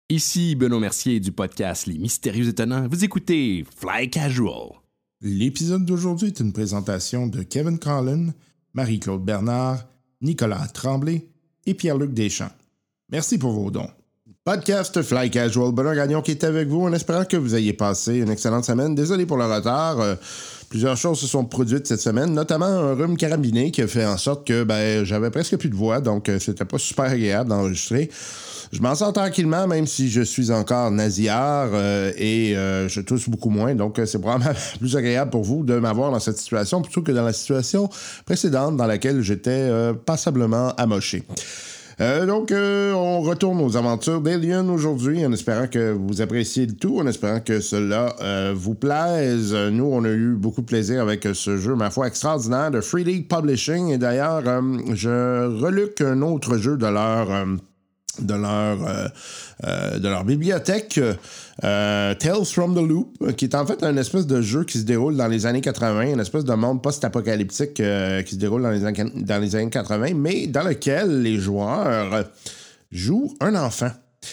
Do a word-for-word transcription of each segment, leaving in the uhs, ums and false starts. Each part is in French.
Ici Benoît Mercier du podcast Les Mystérieux Étonnants. Vous écoutez Fly Casual. L'épisode d'aujourd'hui est une présentation de Kevin Collin, Marie-Claude Bernard, Nicolas Tremblay et Pierre-Luc Deschamps. Merci pour vos dons. Podcast Fly Casual, Benoît Gagnon qui est avec vous en espérant que vous ayez passé une excellente semaine. Désolé pour le retard. Euh, plusieurs choses se sont produites cette semaine, notamment un rhume carabiné qui a fait en sorte que ben, j'avais presque plus de voix, donc euh, c'était pas super agréable d'enregistrer. Je m'en sors tranquillement, même si je suis encore nasillard euh, et euh, je tousse beaucoup moins. Donc, euh, c'est probablement plus agréable pour vous de m'avoir dans cette situation plutôt que dans la situation précédente dans laquelle j'étais euh, passablement amoché. Euh, donc, euh, on retourne aux aventures d'Alien aujourd'hui en espérant que vous appréciez le tout, en espérant que cela euh, vous plaise. Nous, on a eu beaucoup de plaisir avec ce jeu, ma foi, extraordinaire de Free League Publishing. Et d'ailleurs, euh, je reluque un autre jeu de leur... Euh, de leur, euh, euh, de leur bibliothèque, euh, Tales from the Loop, qui est en fait un espèce de jeu qui se déroule dans les années quatre-vingts, une espèce de monde post-apocalyptique euh, qui se déroule dans les, dans les années quatre-vingts, mais dans lequel les joueurs jouent un enfant.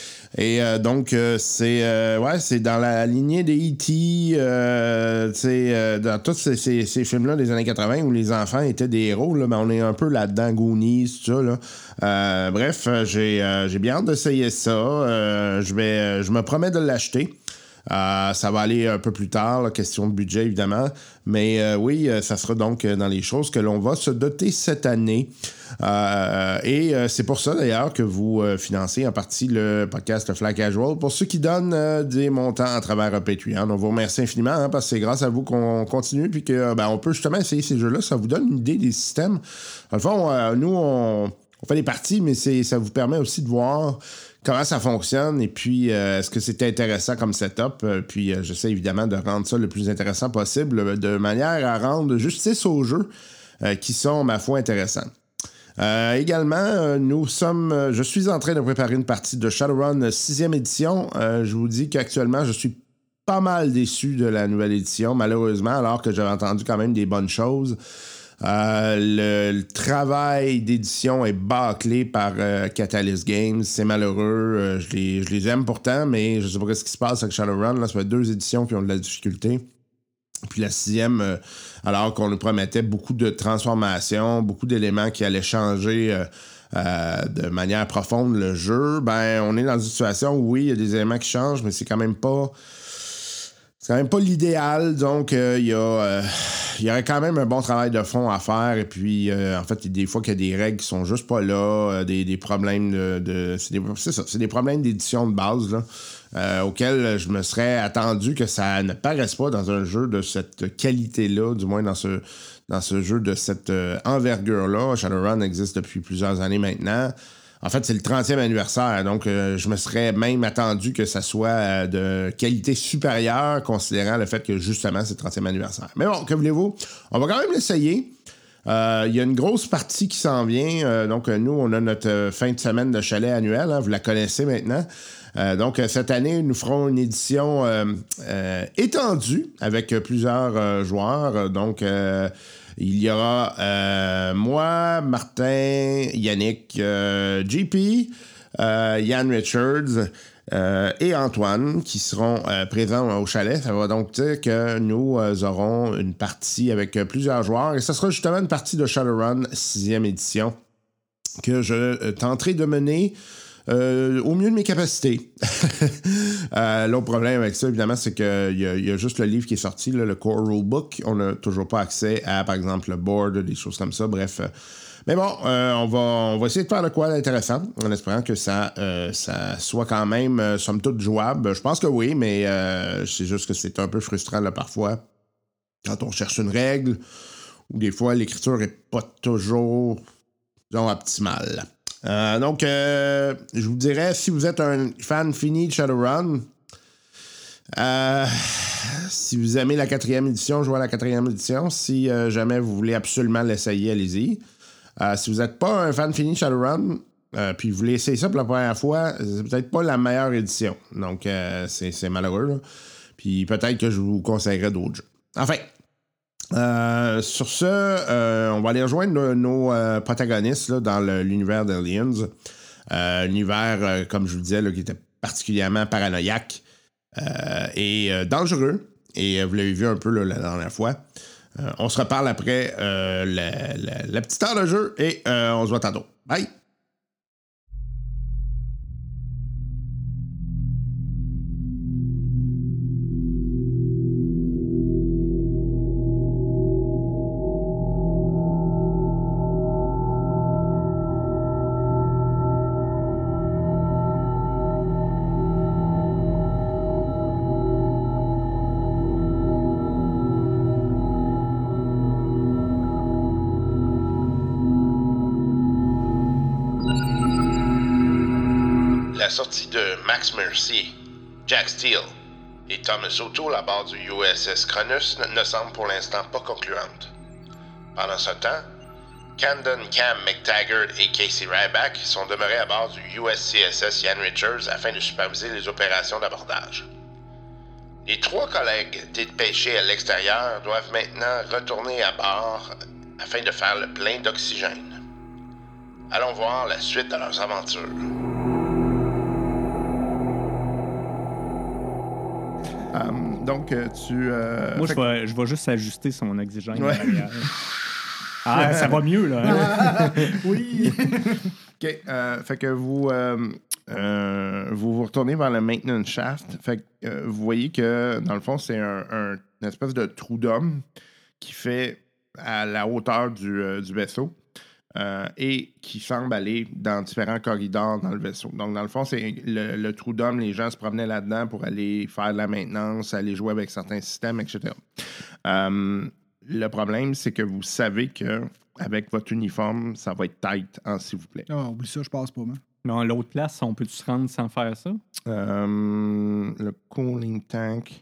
Et euh, donc, euh, c'est euh, ouais, c'est dans la lignée des E T, euh, euh, dans tous ces, ces, ces films-là des années quatre-vingts où les enfants étaient des héros, là, ben on est un peu là-dedans, Goonies, tout ça. Là. Euh, bref, j'ai, euh, j'ai bien hâte d'essayer ça. Euh, je vais, je me promets de l'acheter. Euh, ça va aller un peu plus tard, là, question de budget évidemment, mais euh, oui, euh, ça sera donc dans les choses que l'on va se doter cette année. Euh, et euh, c'est pour ça d'ailleurs que vous euh, financez en partie le podcast Fly Casual. Pour ceux qui donnent euh, des montants à travers Patreon, on vous remercie infiniment hein, parce que c'est grâce à vous qu'on continue puis que ben, on peut justement essayer ces jeux-là. Ça vous donne une idée des systèmes. Dans le fond, euh, nous, on, on fait des parties, mais c'est, ça vous permet aussi de voir comment ça fonctionne et puis euh, est-ce que c'est intéressant comme setup. Euh, puis euh, j'essaie évidemment de rendre ça le plus intéressant possible de manière à rendre justice aux jeux euh, qui sont, ma foi, intéressants. Euh, également, euh, nous sommes. Euh, je suis en train de préparer une partie de Shadowrun sixième édition. Euh, je vous dis qu'actuellement, je suis pas mal déçu de la nouvelle édition, malheureusement, alors que j'avais entendu quand même des bonnes choses. Euh, le, le travail d'édition est bâclé par euh, Catalyst Games. C'est malheureux. Euh, je, les, je les aime pourtant, mais je sais pas ce qui se passe avec Shadowrun. Là, ça fait deux éditions qui ont de la difficulté. Puis la sixième, euh, alors qu'on nous promettait beaucoup de transformations, beaucoup d'éléments qui allaient changer euh, euh, de manière profonde le jeu, ben on est dans une situation où oui, il y a des éléments qui changent, mais c'est quand même pas... C'est quand même pas l'idéal, donc il euh, y, euh, y aurait quand même un bon travail de fond à faire. Et puis, euh, en fait, il y a des fois qu'il y a des règles qui sont juste pas là, euh, des, des problèmes de... de c'est, des, c'est ça, c'est des problèmes d'édition de base, là, euh, auxquels je me serais attendu que ça ne paraisse pas dans un jeu de cette qualité-là, du moins dans ce, dans ce jeu de cette euh, envergure-là. Shadowrun existe depuis plusieurs années maintenant. En fait, c'est le trentième anniversaire, donc euh, je me serais même attendu que ça soit euh, de qualité supérieure, considérant le fait que, justement, c'est le trentième anniversaire. Mais bon, que voulez-vous? On va quand même l'essayer. Il euh, y a une grosse partie qui s'en vient. Euh, donc, nous, on a notre euh, fin de semaine de chalet annuel. Hein, vous la connaissez maintenant. Euh, donc, cette année, nous ferons une édition euh, euh, étendue avec plusieurs euh, joueurs. Donc... Euh, Il y aura euh, moi, Martin, Yannick, euh, J P, euh, Yann Richards euh, et Antoine qui seront euh, présents au chalet. Ça va donc dire que nous euh, aurons une partie avec euh, plusieurs joueurs. Et ce sera justement une partie de Shadowrun sixième édition que je euh, tenterai de mener Euh, au mieux de mes capacités. euh, l'autre problème avec ça, évidemment, c'est qu'il y, y a juste le livre qui est sorti, là, le Core Rulebook. On n'a toujours pas accès à, par exemple, le board, des choses comme ça. Bref. Euh, mais bon, euh, on, va, on va essayer de faire de quoi d'intéressant, en espérant que ça, euh, ça soit quand même, euh, somme toute, jouable. Je pense que oui, mais euh, c'est juste que c'est un peu frustrant, là, parfois, quand on cherche une règle, ou des fois, l'écriture n'est pas toujours, disons, optimale. Euh, donc, euh, je vous dirais, si vous êtes un fan fini de Shadowrun, euh, si vous aimez la quatrième édition, jouez à la quatrième édition. Si euh, jamais vous voulez absolument l'essayer, allez-y. Euh, si vous n'êtes pas un fan fini de Shadowrun, euh, puis vous voulez essayer ça pour la première fois, c'est peut-être pas la meilleure édition. Donc, euh, c'est, c'est malheureux. Là. Puis peut-être que je vous conseillerais d'autres jeux. Enfin, Euh, sur ce, euh, on va aller rejoindre nos, nos euh, protagonistes là, dans le, l'univers d'Aliens. Euh, l'univers, euh, comme je vous disais, là, qui était particulièrement paranoïaque euh, et euh, dangereux. Et euh, vous l'avez vu un peu là, la dernière fois. Euh, on se reparle après euh, la, la, la petite heure de jeu et euh, on se voit tantôt. Bye! La sortie de Max Mercy, Jack Steele et Thomas O'Toole à bord du U S S Cronus ne, ne semble pour l'instant pas concluante. Pendant ce temps, Camden Cam McTaggart et Casey Ryback sont demeurés à bord du U S C S S Ian Richards afin de superviser les opérations d'abordage. Les trois collègues dépêchés à l'extérieur doivent maintenant retourner à bord afin de faire le plein d'oxygène. Allons voir la suite de leurs aventures. Um, donc, euh, tu... Euh, Moi, je que... vais, je vais juste ajuster son oxygène. Ouais. Ah, ça va mieux, là. Hein? Oui! OK. Euh, fait que vous, euh, euh, vous vous retournez vers le maintenance shaft. Fait que euh, vous voyez que, dans le fond, c'est un, un, une espèce de trou d'homme qui fait à la hauteur du, euh, du vaisseau. Euh, et qui semble aller dans différents corridors dans le vaisseau. Donc, dans le fond, c'est le, le trou d'homme, les gens se promenaient là-dedans pour aller faire de la maintenance, aller jouer avec certains systèmes, et cetera. Euh, le problème, c'est que vous savez que avec votre uniforme, ça va être tight, hein, s'il vous plaît. Ah, oh, oublie ça, je passe pas, man. Dans l'autre place, on peut-tu se rendre sans faire ça? Euh, le cooling tank...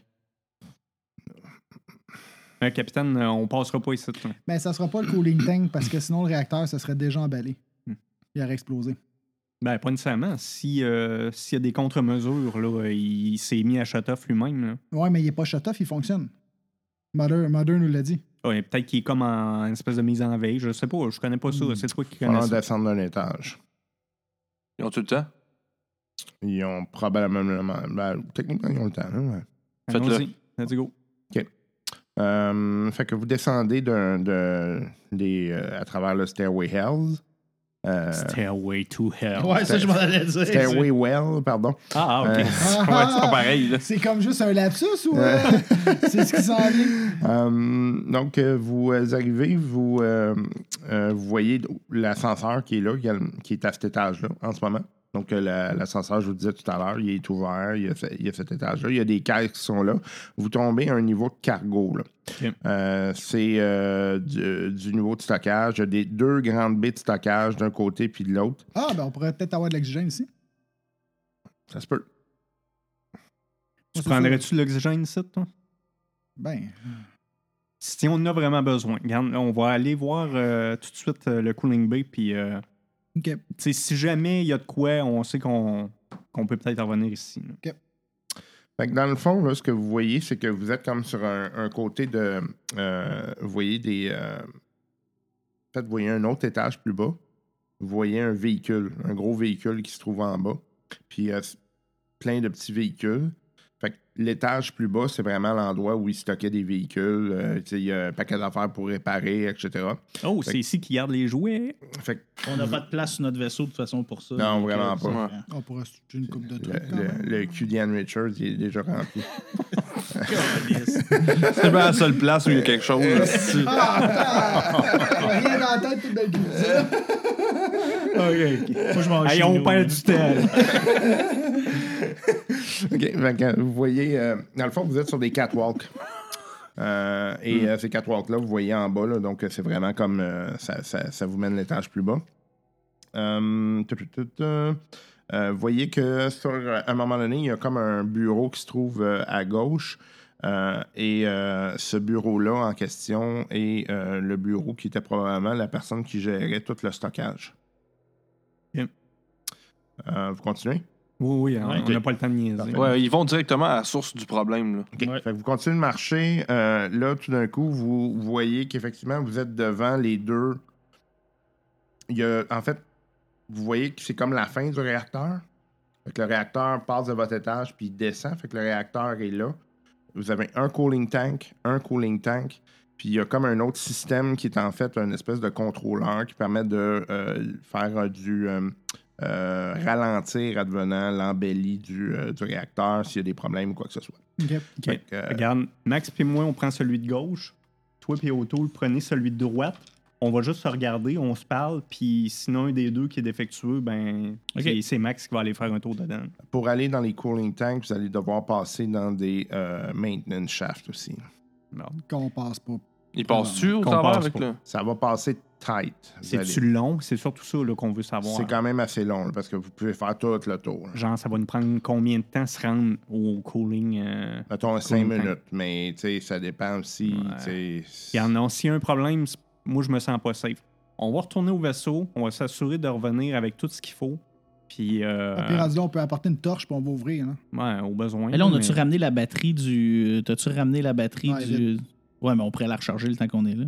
Euh, capitaine, on passera pas ici. Ben, ça sera pas le cooling tank parce que sinon le réacteur, ça serait déjà emballé. Hmm. Il aurait explosé. Ben, pas nécessairement. Si, euh, s'il y a des contre-mesures, là, il, il s'est mis à shut-off lui-même. Là. Ouais, mais il est pas shut-off, il fonctionne. Mother, Mother nous l'a dit. Ouais, peut-être qu'il est comme en une espèce de mise en veille. Je sais pas, je connais pas ça. Hmm. C'est toi qui connais On va ça. descendre d'un étage. Ils ont tout le temps? Ils ont probablement... Ben, techniquement, ils ont le temps. Hein, ouais. Faites-le. Let's go. OK. Euh, fait que vous descendez de, de, des, euh, à travers le Stairway Hells. Euh, Stairway to Hell. Ouais, ça, je m'en allais dire. Stairway Well, pardon. Ah, OK. Euh, ouais, c'est pas pareil. Là. C'est comme juste un lapsus ou euh, c'est ce qui s'en vient? Euh, donc, euh, vous arrivez, vous, euh, euh, vous voyez l'ascenseur qui est là, qui est à cet étage-là en ce moment. Donc, euh, la, l'ascenseur, je vous disais tout à l'heure, il est ouvert, il y a, il y a cet étage-là. Il y a des caisses qui sont là. Vous tombez à un niveau de cargo. Là. Okay. Euh, c'est euh, du, du niveau de stockage. Il y a des deux grandes baies de stockage d'un côté puis de l'autre. Ah, ben on pourrait peut-être avoir de l'oxygène ici. Ça se peut. Tu prendrais-tu l'oxygène ici, toi? Ben... Si on en a vraiment besoin. Regarde, on va aller voir euh, tout de suite euh, le cooling bay, puis... Euh, OK. Si jamais il y a de quoi, on sait qu'on, qu'on peut peut-être revenir ici. Là. OK. Fait que dans le fond, là, ce que vous voyez, c'est que vous êtes comme sur un, un côté de... Euh, vous voyez des... Euh, en fait, vous voyez un autre étage plus bas. Vous voyez un véhicule, un gros véhicule qui se trouve en bas. Puis euh, plein de petits véhicules. Fait que l'étage plus bas, c'est vraiment l'endroit où ils stockaient des véhicules. Euh, il y a un paquet d'affaires pour réparer, et cetera. Oh, fait c'est ici qu'ils gardent les jouets. Fait que, On n'a pas de place sur notre vaisseau, de toute façon, pour ça. Non, donc, vraiment euh, pas. ouais. On pourrait se toucher une coupe de le, trucs quand le, même. le cul d'Ian Richards, il est déjà rempli. C'est bien la seule place où il y a quelque chose. Ah, rien dans la tête, tout belle gueule. OK. Moi, je m'en Hey, chie, on nous, perd là. du temps. OK. Fait que, vous voyez, euh, dans le fond, vous êtes sur des catwalks. Euh, et mm. euh, ces catwalks-là, vous voyez en bas, là, donc c'est vraiment comme euh, ça, ça, ça vous mène l'étage plus bas. Euh, euh, vous voyez que sur un moment donné, il y a comme un bureau qui se trouve euh, à gauche. Euh, et euh, ce bureau-là en question est euh, le bureau qui était probablement la personne qui gérait tout le stockage. Bien. Euh, vous continuez? Oui, oui, on n'a Ouais. pas le temps de niaiser. Ouais, ils vont directement à la source du problème. Là. Okay. Ouais. Fait que vous continuez de marcher. Euh, là, tout d'un coup, vous voyez qu'effectivement, vous êtes devant les deux. Il y a, en fait, vous voyez que c'est comme la fin du réacteur. Fait que le réacteur passe de votre étage puis il descend. Fait que le réacteur est là. Vous avez un cooling tank, un cooling tank, puis il y a comme un autre système qui est en fait une espèce de contrôleur qui permet de euh, faire euh, du euh, euh, ralentir advenant l'embellie du, euh, du réacteur s'il y a des problèmes ou quoi que ce soit. OK. OK. que, euh, Regarde, Max puis moi, on prend celui de gauche. Toi puis Otto, prenez celui de droite. On va juste se regarder, on se parle, puis sinon un des deux qui est défectueux, ben OK. c'est- c'est Max qui va aller faire un tour dedans. Pour aller dans les cooling tanks, vous allez devoir passer dans des euh, maintenance shafts aussi. Bon. Qu'on passe pas. Il passe-tu au Qu'on travers passe avec pas. le. Ça va passer tight. Vous allez- C'est-tu long? C'est surtout ça là, qu'on veut savoir. C'est quand même assez long là, parce que vous pouvez faire tout le tour. là. Genre, ça va nous prendre combien de temps se rendre au cooling? Euh... Mettons cinq Cooling tank. minutes, mais tu sais, ça dépend aussi. Ouais. tu sais, Il y en a. S'il y a un problème, c'est- moi, je me sens pas safe. On va retourner au vaisseau, on va s'assurer de revenir avec tout ce qu'il faut. Puis, euh, Ah, puis rendu là, on peut apporter une torche puis on va ouvrir. Hein. ouais, au besoin. Mais là, on a-tu mais- ramené la batterie du. T'as-tu ramené la batterie Ouais, du. Ouais, mais on pourrait la recharger le temps qu'on est là.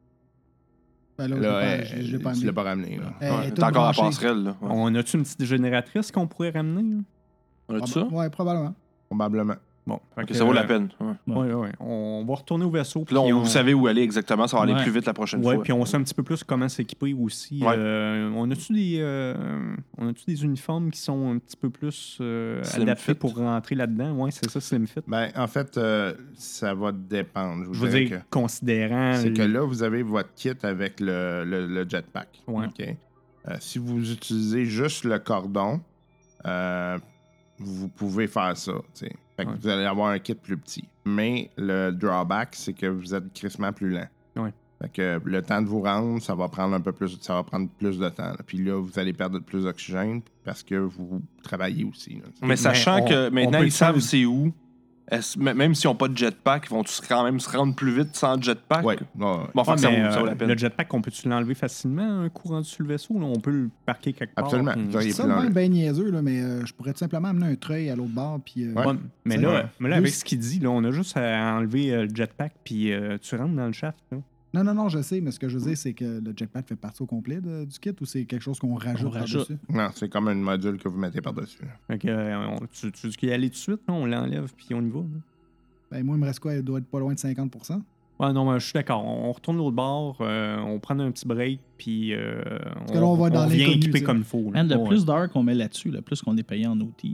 Ben là, je l'ai Là, pas- euh, je je l'ai pas tu amené. l'as pas ramené. Là. Elle Ouais, est toute T'as encore la branchée. passerelle, là. Ouais. On a-tu une petite génératrice qu'on pourrait ramener? là? On a Ah, tout ça? ben, Ouais, probablement. Probablement. Bon, fait Ok, que, ça vaut la euh, peine. Ouais. Ouais, ouais. On va retourner au vaisseau. Puis là, puis on, vous savez où aller exactement. Ça va aller Ouais. plus vite la prochaine Ouais, fois. puis on sait un petit peu plus comment s'équiper aussi. Ouais. Euh, on a-tu des, euh, on a-tu des uniformes qui sont un petit peu plus euh, Slim adaptés fit. pour rentrer là-dedans? Oui, c'est ça, Slim Fit. Ben, en fait, euh, ça va dépendre. vous Je veux dirais dire, que- considérant... C'est le- que là, vous avez votre kit avec le, le, le jetpack. Ouais. OK? Euh, si vous utilisez juste le cordon, euh, vous pouvez faire ça. tu sais. Fait que Ouais. vous allez avoir un kit plus petit. Mais le drawback, c'est que vous êtes crissement plus lent. Ouais. Fait que le temps de vous rendre, ça va prendre un peu plus, ça va prendre plus de temps. là. Puis là, vous allez perdre plus d'oxygène parce que vous travaillez aussi. là. Mais sachant on- que on maintenant, peut ils savent le- c'est où, est-ce- m- même s'ils n'ont pas de jetpack, ils vont tous quand même se rendre plus vite sans jetpack? Ouais. ouais. Bon, Ouais, fait que ça, mais, vaut, ça vaut la euh, peine. le jetpack, on peut-tu l'enlever facilement un coup rendu sur le vaisseau? Là? On peut le parquer quelque part. Absolument. puis- Vous auriez C'est pu ça, l'enlever. même bien niaiseux, là, mais euh, je pourrais tout simplement amener un treuil à l'autre bord. Puis, euh, Ouais. Ouais, mais, C'est là, vrai. mais là, avec Oui. ce qu'il dit, là, on a juste à enlever euh, le jetpack puis euh, tu rentres dans le shaft. Là. Non, non, non, je sais, mais ce que je veux dire, c'est que le jetpack fait partie au complet de- du kit ou c'est quelque chose qu'on rajoute, On rajoute. par-dessus? Non, c'est comme un module que vous mettez par-dessus. Fait que, euh, on- tu, tu dis qu'il y aller tout de suite, non? On l'enlève puis on y va. là. Ben, moi, il me reste quoi? Il doit être pas loin de cinquante pour cent. Ouais, non, mais je suis d'accord. On retourne de l'autre bord, euh, on prend un petit break, puis euh, que là, on va dans vient l'inconnu, équipé tu sais. comme il faut. là. Man, le Ouais. plus d'heures qu'on met là-dessus, le plus qu'on est payé en O T.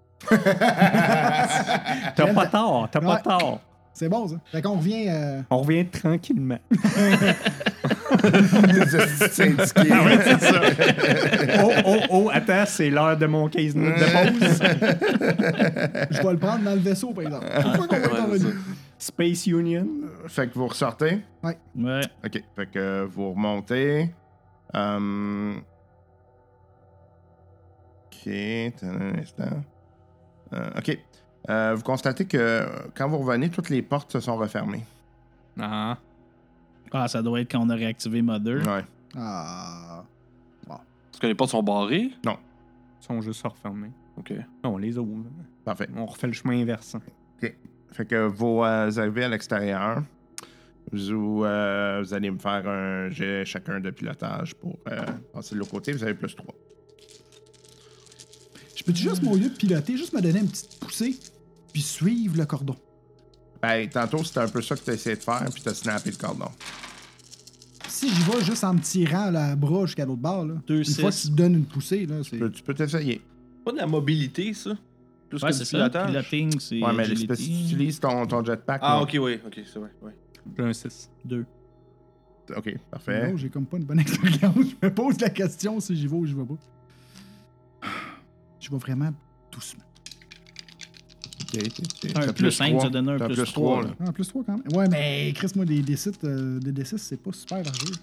T'as pas tort, t'as pas Ouais. tort. C'est bon, ça. Fait qu'on revient... euh, On revient tranquillement. Syndiqué. oh, oh, oh, attends, c'est l'heure de mon quinze minutes de pause. Je vais le prendre dans le vaisseau, par exemple. Pourquoi qu'on va être Ouais, c'est revenu? Space Union. Fait que vous ressortez. Ouais. OK. Fait que vous remontez. Euh... OK. Attends un instant. Euh, OK. Euh, vous constatez que quand vous revenez, toutes les portes se sont refermées. Ah. Ah, ça doit être quand on a réactivé Mother. Ouais. Ah... Est-ce que les portes sont barrées? Ils sont juste refermés. OK. Non, on les ouvre. Parfait. On refait le chemin inversant. Fait que vous euh, arrivez à l'extérieur. Vous, euh, vous allez me faire un jet chacun de pilotage pour euh, passer de l'autre côté. Vous avez plus trois. Je peux-tu juste, mon lieu de piloter, juste me donner une petite poussée, puis suivre le cordon? Ben, tantôt, c'était un peu ça que tu as essayé de faire, puis tu as snappé le cordon. Si j'y vais juste en me tirant la bras jusqu'à l'autre bord, là, Deux, une fois que six. tu te donnes une poussée, là, c'est... Tu peux- Tu peux t'essayer. Pas de la mobilité, ça? Plus Ouais, que c'est du ça. pilotage? Piloting, c'est. Ouais, mais agility. c'est parce que si tu utilises ton, ton jetpack. Ah, non. OK, oui. OK, c'est vrai. Ouais. J'ai un six. Deux. OK, parfait. Non, j'ai comme pas une bonne expérience. Je me pose la question si j'y vais ou j'y vais pas. Je vais vraiment doucement. OK, t'es- t'es- Un t'as plus cinq, trois. ça donne un T'as plus trois, trois, là. là. Ah, plus trois quand même. Ouais, mais Chris, moi, des D six, euh, des D six, c'est pas super largeux.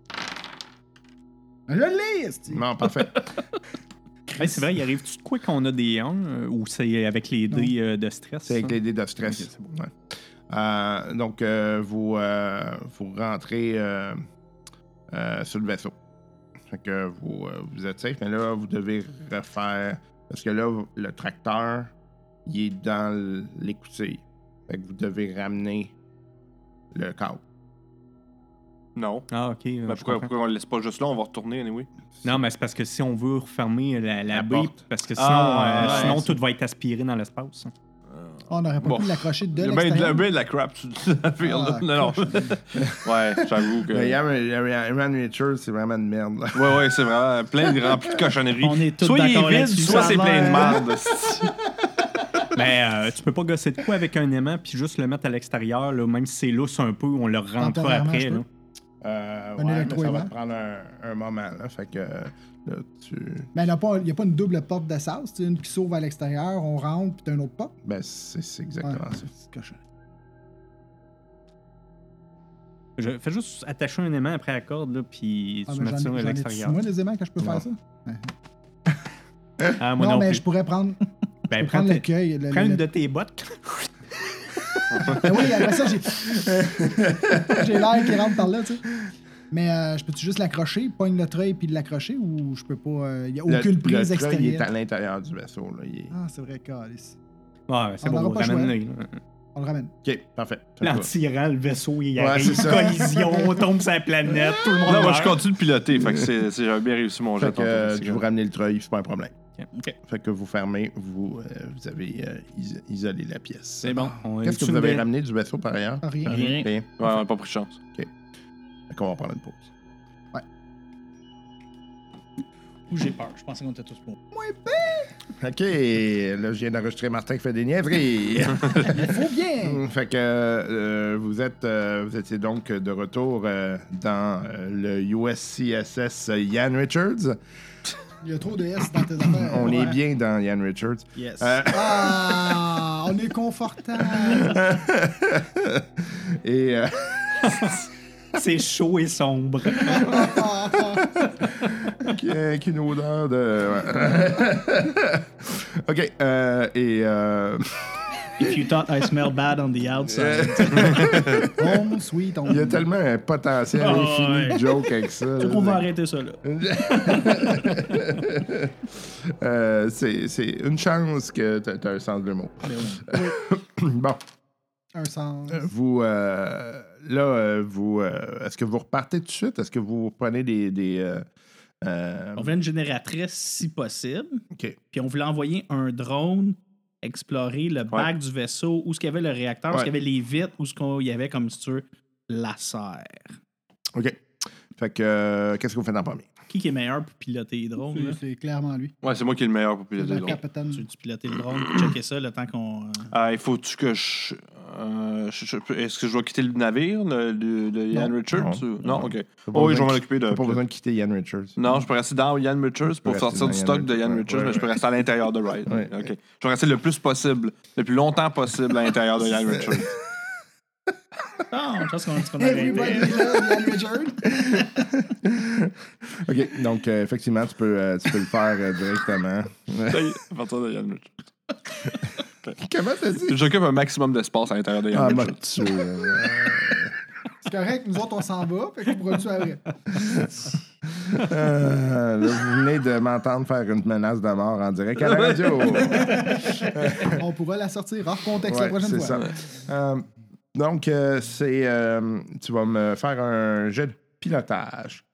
Je l'ai, esti! Non, parfait. Hey, c'est vrai, il arrive-tu de quoi qu'on a des un euh, ou c'est avec les dés euh, de stress? C'est avec ça? les dés de stress. Ok, c'est bon. Ouais. Euh, donc, euh, vous, euh, vous rentrez euh, euh, sur le vaisseau. Fait que vous, euh, vous êtes safe, mais là, vous devez refaire. Parce que là, le tracteur, il est dans l'écoutille. Fait que vous devez ramener le câble. Non. Ah, OK. euh, Ben, je pourquoi, comprends. pourquoi on le laisse pas juste là? On va retourner, anyway. Non, mais c'est parce que si on veut refermer la, la, La baie, porte. parce que sinon, Ah, euh, ouais, sinon c'est- tout va être aspiré dans l'espace. hein. On n'aurait pas Bon. pu l'accrocher de Il y a bien de la, l'extérieur. bien de la crap sur la field. Ah, non, non. coche. Ouais, j'avoue que. Mais Ian Richards, c'est vraiment de merde. Là. Ouais, ouais, c'est vraiment plein de rempli de cochonneries. On est tous soit il est d'accord vide, là-dessus, soit ça a c'est plein de l'air. merde. Mais euh, tu peux pas gosser de quoi avec un aimant puis juste le mettre à l'extérieur, là, même si c'est lousse un peu, on le rentrera Temporairement, après. je là. peux. Euh, Un ouais, mais ça électro-aimant. va te prendre un, un moment. Là, fait que là, tu. Mais il n'y a, pas- il y a pas une double porte de sas, tu sais, une qui s'ouvre à l'extérieur, on rentre, puis t'as une autre porte. Ben, c'est c'est exactement Ouais. ça. C'est cochon. Je fais juste attacher un aimant après la corde, là, puis Ah, tu ben, mets j'en ça ai- à j'en ai l'extérieur. moi des aimants que je peux Non. faire ça. Ah, moi non, non, mais plus. je pourrais prendre, je Ben, peux prends, prendre tes- l'écueil. le- prends le- une de tes bottes. Ben oui, après ça, j'ai. j'ai l'air qui rentre par là, tu sais. Mais euh, je peux-tu juste l'accrocher, pogne le treuil puis l'accrocher ou je peux pas. Il n'y a Le- aucune le prise treuil, il est extérieure. à l'intérieur du vaisseau. Là. Il est... Ah, c'est vrai, calice. Ouais, c'est On bon, n'aura pas le choix. ramène-le. là. On le ramène. Ok, parfait. Fait Là, en que- tirant, le vaisseau, il Ouais, arrive, c'est ça. collision, on tombe sur la planète, tout le monde Non, moi, je meurt. continue de piloter. Fait que c'est, c'est- j'avais bien réussi mon jet. Fait que tantôt, euh, c'est je vous good. ramener le treuil, c'est pas un problème. Ok. Fait que vous fermez, vous, euh, vous avez euh, is- isolé la pièce. C'est bon. On Qu'est-ce que est-tu vous avez une- ramené du vaisseau par ailleurs? Rien. Rien. Rien. Ouais, on n'a pas pris de chance. Fait qu'on va prendre une pause. Ou j'ai peur. Je pensais qu'on était tous pour. OK, là, je viens d'enregistrer Martin qui fait des niaiseries. Il faut bien. fait que euh, vous êtes euh, vous étiez donc de retour euh, dans euh, le U S C S S Ian Richards. Il y a trop de S dans tes affaires. On Ouais. est bien dans Ian Richards. Yes. Euh, Ah, on est confortable. et euh, C'est chaud et sombre. qui- avec une odeur de. ouais. OK, euh, et euh, If you thought I smell bad on the outside. Home, sweet home. il y a tellement un potentiel Oh, infini ouais. de joke avec ça. Je trouve qu'on va arrêter ça là. Euh, c'est, c'est une chance que tu as un sens de l'humour. Bon, Un sens. vous, euh, là, euh, vous, euh, est-ce que vous repartez tout de suite? Est-ce que vous prenez des... des euh, euh, On voulait une génératrice si possible. OK. Puis on voulait envoyer un drone explorer le bac du vaisseau, où ce qu'il y avait le réacteur, où ce Ouais. qu'il y avait les vitres, où ce qu'il y avait comme si tu veux laser. OK. Fait que, euh, qu'est-ce que vous faites en premier? Qui qui est meilleur pour piloter les drones? là? C'est- C'est clairement lui. Ouais, c'est moi qui est le meilleur pour piloter Le le drone. capitaine. Tu veux-tu piloter le drone pour checker ça le temps qu'on. euh, Ah, il faut-tu que je, euh, je- je- Est-ce que je dois quitter le navire, le, le, le Ian Non. Richards? Non. ou- Non, ok. T'as pas Oh, oui, je besoin vais m'en de- occuper de. T'as pas besoin de quitter Ian Richards. Non, je peux rester dans Ian Richards pour peux sortir rester du dans stock Ian de Ian Richards, Richards, ouais, mais je peux ouais. rester à l'intérieur de Ride. Ouais. Ok. Je vais rester le plus possible, le plus longtemps possible à l'intérieur de Ian Richards. Ah, je pense qu'on qu'on a Everybody arrêté. love Ian Richard. OK. Donc, euh, effectivement, tu peux, euh, tu peux le faire euh, directement. Ça y est, à partir de Ian Richards. Comment t'as dit? J'occupe un maximum d'espace à l'intérieur de Ian Ah, Richards. m'a tué. euh, C'est correct, nous autres, on s'en va. Fait qu'on pourra le tuer après. euh, là, vous venez de m'entendre faire une menace de mort en direct à la radio. On pourra la sortir hors contexte Ouais, la prochaine c'est fois. ça. Euh, donc, euh, c'est. euh, tu vas me faire un jet de pilotage.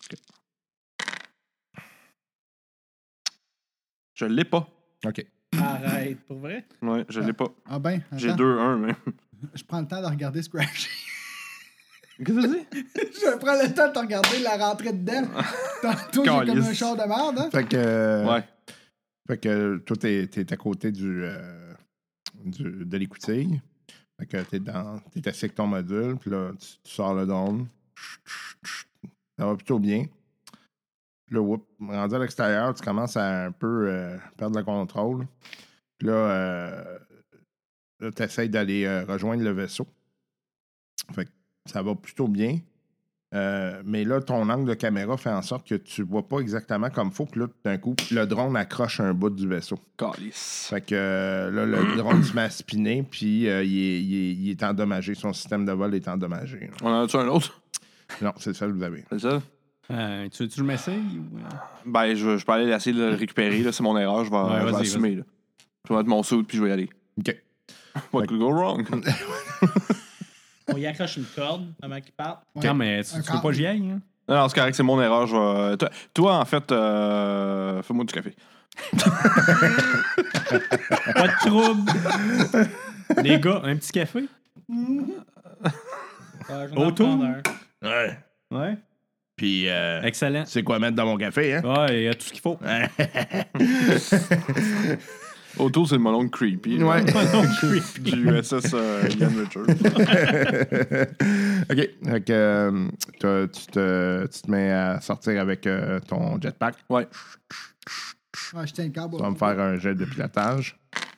Je l'ai pas. OK. Arrête, pour vrai? Ouais, je l'ai pas. Ah ben, J'ai attends. deux un, mais. Je prends le temps de regarder Scratch. Qu'est-ce que tu dis? Je prends le temps de te regarder la rentrée dedans. Tantôt, j'ai comme Calice. un char de merde. Hein? Fait que. euh, Ouais. Fait que toi, t'es, t'es à côté du, euh, du- de l'écoutille. Fait que t'es, dans, t'es assis avec ton module, puis là, tu, tu sors le drone. Ça va plutôt bien. Puis là, whoop, rendu à l'extérieur, tu commences à un peu euh, perdre le contrôle. Puis là, euh, là tu essaies d'aller euh, rejoindre le vaisseau. Fait que ça va plutôt bien. Euh, mais là, ton angle de caméra fait en sorte que tu vois pas exactement comme il faut. Puis là, d'un coup, le drone accroche un bout du vaisseau. Calice. Fait que euh, là, le drone se met à spinner, puis euh, il, est, il, est, il est endommagé. Son système de vol est endommagé. là. On en a-tu un autre? Non, c'est ça que vous avez. C'est ça? Euh, tu veux-tu que je m'essaye? Ou... euh? Ben, je, je peux aller essayer de le récupérer. Là, c'est mon erreur. Je vais, Ouais, je vais vas-y, assumer. Là. Je vais mettre mon suit puis je vais y aller. OK. What could go wrong? On y accroche une corde avant qu'il parte. Non, mais tu, Un tu veux pas câble. que j'y aille, hein? Non, non, c'est correct, c'est mon erreur. Je vais... toi, toi, en fait, euh... fais-moi du café. Pas de trouble. Les gars, un petit café? Euh, je vais en Autour? prendre un. Ouais. Ouais. Puis, euh, Excellent. tu sais quoi mettre dans mon café, hein? Ouais, il y a tout ce qu'il faut. Autour, c'est le melon creepy. là. Ouais. Du U S S euh, Ian Richards. OK. Fait que euh, t'as- tu, te, tu te mets à sortir avec euh, ton jetpack. Ouais. Ouais, je tiens le câble. Tu vas me faire un jet de pilotage.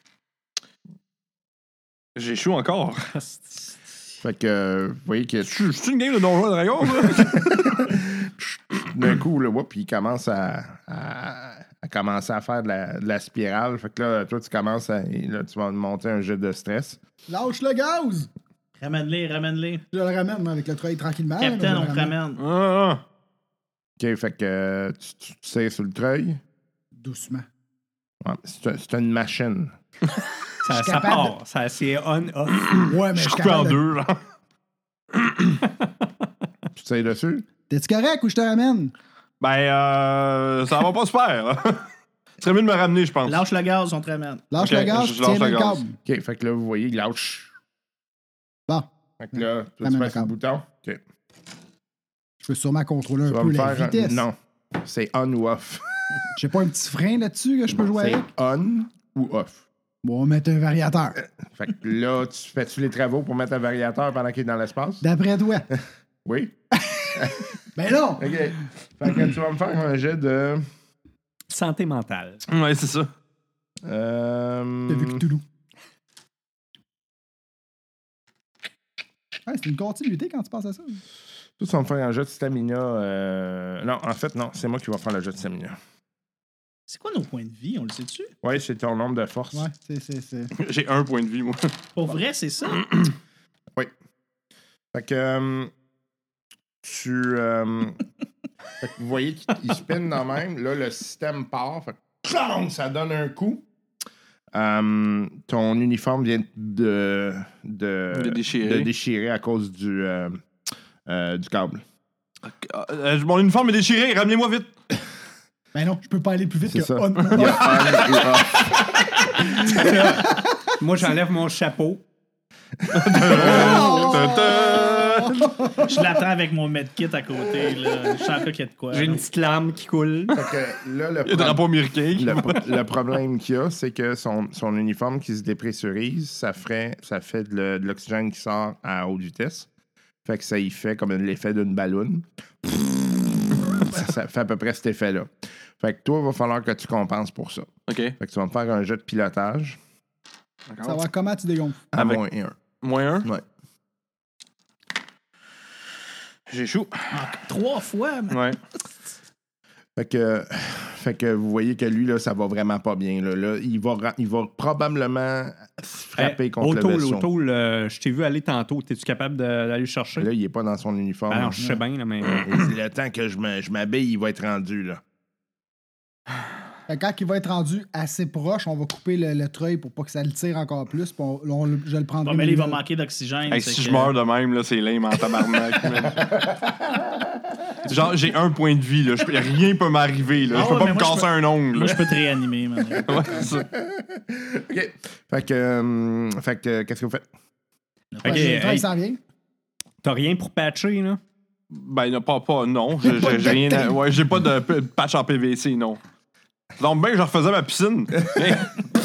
J'ai chaud encore. Fait que, euh, vous voyez que Je suis une game de Donjons et Dragons, là. d'un coup, là, whoop, il commence à, à, à commencer à faire de la, de la spirale. Fait que là, toi, tu commences à. et Là, tu vas monter un jet de stress. Lâche le gaz! Ramène-les, ramène-les. Je le ramène moi, avec le treuil tranquillement. Capitaine, là, on je te le ramène. ramène. Ah, ah. OK, fait que euh, tu, tu, tu tires sur le treuil. Doucement. Ouais, c'est un- c'est une machine. Ça, suis ça capable part. Ça, c'est on-off. Ouais, mais Je je suis suis coupé en capable de- deux, là. Tu tires dessus? T'es-tu correct ou je te ramène? Ben, euh, ça va pas super, là. Ce serait mieux de me ramener, je pense. Lâche le gaz, on te ramène. Lâche Ok, le gaz, je tu lâche tiens le le gaz. câble. OK, fait que là, vous voyez, il lâche. Bon, Fait que là, toi, tu Ramène le passes le câble. bouton. OK. je veux sûrement contrôler un Tu vas peu me la faire. un- vitesse. Non, c'est on ou off. J'ai pas un petit frein là-dessus que je peux jouer C'est avec? on ou off. Bon, on va mettre un variateur. Fait que là, tu fais-tu les travaux pour mettre un variateur pendant qu'il est dans l'espace? D'après toi. Oui. Ben non! OK. Fait que tu vas me faire un jet de. Santé mentale. Ouais, c'est ça. Euh... T'as vu que Toulouse. Ouais, c'est une continuité quand tu passes à ça. Toi, tu vas me faire un jet de stamina. euh, Non, en fait, non, c'est moi qui vais faire le jet de stamina. C'est quoi nos points de vie, on le sait-tu? Oui, c'est ton nombre de force. Ouais, c'est. c'est, c'est... J'ai un point de vie, moi. Pour vrai, c'est ça? Fait que. euh, Tu. euh, fait que vous voyez qu'il spin dans même. Là, le système part. Fait que, clang, ça donne un coup. Euh, ton uniforme vient de. De, De déchirer. de déchirer à cause du. euh, euh, du câble. Euh, mon uniforme est déchiré, ramenez-moi vite. Ben non, je peux pas aller plus vite C'est que ça. on. Il y a on et off. Moi, j'enlève mon chapeau. Je l'attends avec mon medkit à côté, là. Je sens qu'il y a de quoi. J'ai une petite lame qui coule. Fait que là, le, Il y a pro- drapeau américain. le, pro- le problème qu'il y a, c'est que son, son uniforme qui se dépressurise, ça, ferait, ça fait de, le- de l'oxygène qui sort à haute vitesse. Fait que ça y fait comme l'effet d'une balloune. ça, ça fait à peu près cet effet-là. Fait que toi, il va falloir que tu compenses pour ça. OK. Fait que tu vas me faire un jet de pilotage Savoir comment tu dégonfles. à Avec- moins un. Moins un. Ouais. J'ai chaud. Trois fois, man. Ouais. Fait que, fait que vous voyez que lui, là, ça va vraiment pas bien. Là. Là, il, va, ra- il va probablement frapper contre Auto, le vaisseau. Auto, le- je t'ai vu aller tantôt. T'es-tu capable de- d'aller le chercher? Là, il est pas dans son uniforme. Ah non, je sais bien, là, mais. Il dit, le temps que je me- je m'habille, il va être rendu. Là. Fait que quand il va être rendu assez proche, on va couper le, le treuil pour pas que ça le tire encore plus. Puis on- on le- je le prendrai. Bon, mais là, il va manuel. manquer d'oxygène. Hey, c'est si que- je meurs de même, là, c'est lame en tabarnak. man. Genre, j'ai un point de vie, là. Je peux- Rien peut m'arriver, là. Ah Je peux ouais, pas mais me moi, je casser peux- un ongle. Moi, là. je peux te réanimer, man. Ouais, c'est ça. OK. Fait que, euh, fait que qu'est-ce que vous faites? Ouais, Ok, le treuil hey. s'en vient. T'as rien pour patcher, là? Ben, non, pas, pas, non. J'ai, Pas de j'ai, j'ai rien à- duct tape. ouais, j'ai pas de p- patch en P V C, non. Donc, ben, je refaisais ma piscine. Mais-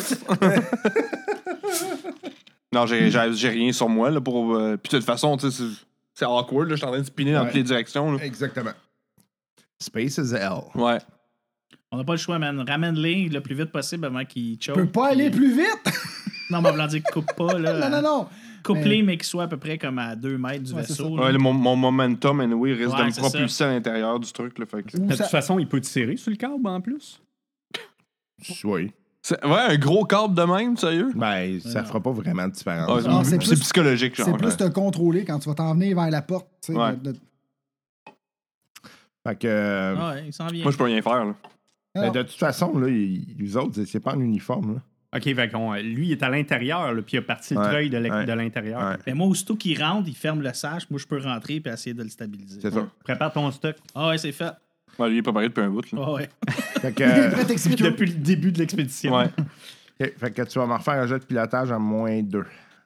non, j'ai, j'ai, j'ai rien sur moi, là, pour. euh, Puis, de toute façon, tu sais, c'est, c'est awkward, là. Je suis en train de spinner dans Ouais. toutes les directions, là. Exactement. Space is L. Ouais. On n'a pas le choix, man. Ramène-les le plus vite possible avant qu'ils Je choke. peux pas aller plus vite! Non, mais on va dire que coupe pas, là. non, non, non. Coupe-les, mais qu'ils soient à peu près comme à deux mètres du Ouais, c'est vaisseau. ça. là. Ouais, le- mon, mon momentum, anyway, risque Ouais, de me c'est propulser à l'intérieur du truc, là. Fait que... Ou De ça- toute façon, il peut tirer sur le câble en plus. Oui. C'est- ouais, un gros câble de même, sérieux? Ben, ça fera pas vraiment de différence. Ah, c'est, Non, c'est c'est plus- psychologique, genre. C'est plus là. te contrôler quand tu vas t'en venir vers la porte. tu sais, Ouais. de- de- Fait que, euh, Ah ouais, il s'en vient. Moi, je peux rien faire, là. ben, Alors, de toute façon, là, ils, les autres, c'est pas en uniforme. Là. OK, fait qu'on, lui, il est à l'intérieur, là, puis il a parti le Ouais, treuil de, l'ex- ouais. de l'intérieur. Ouais. Ben, moi, aussitôt qu'il rentre, il ferme le sac. Moi, je peux rentrer et essayer de le stabiliser. C'est ça. Prépare ton stock. Ah ouais, c'est fait. Ouais, lui, il est préparé depuis un bout. Là. Ah ouais. Fait que, euh, Prêt exécuté. Depuis le début de l'expédition. Ouais. ok, fait que tu vas me refaire un jet de pilotage à moins deux.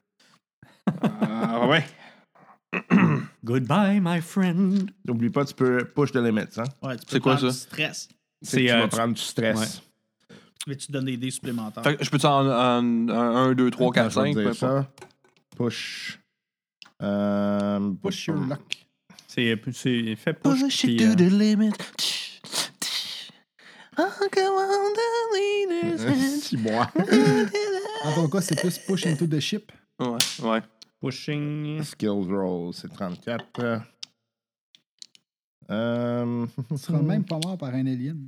Ah, ouais. Goodbye, my friend. N'oublie pas, tu peux push the limits. Hein? Ouais, tu peux C'est quoi, prendre ça? du stress. C'est que C'est, tu euh, vas tu- prendre du stress. Ouais. Mais tu donnes des dés supplémentaires. Fait que je peux-tu en un, deux, trois, quatre, Attends, je cinq? vais te dire ça. Push. Euh, Push your luck. C'est, c'est fait push. Push puis, it to euh, the limit. Oh, come on, the leaders. Si moi. En ton cas, c'est plus push into the ship. Ouais, ouais. pushing. Skills roll, c'est trente-quatre. Euh, Tu seras même pas mort par un alien.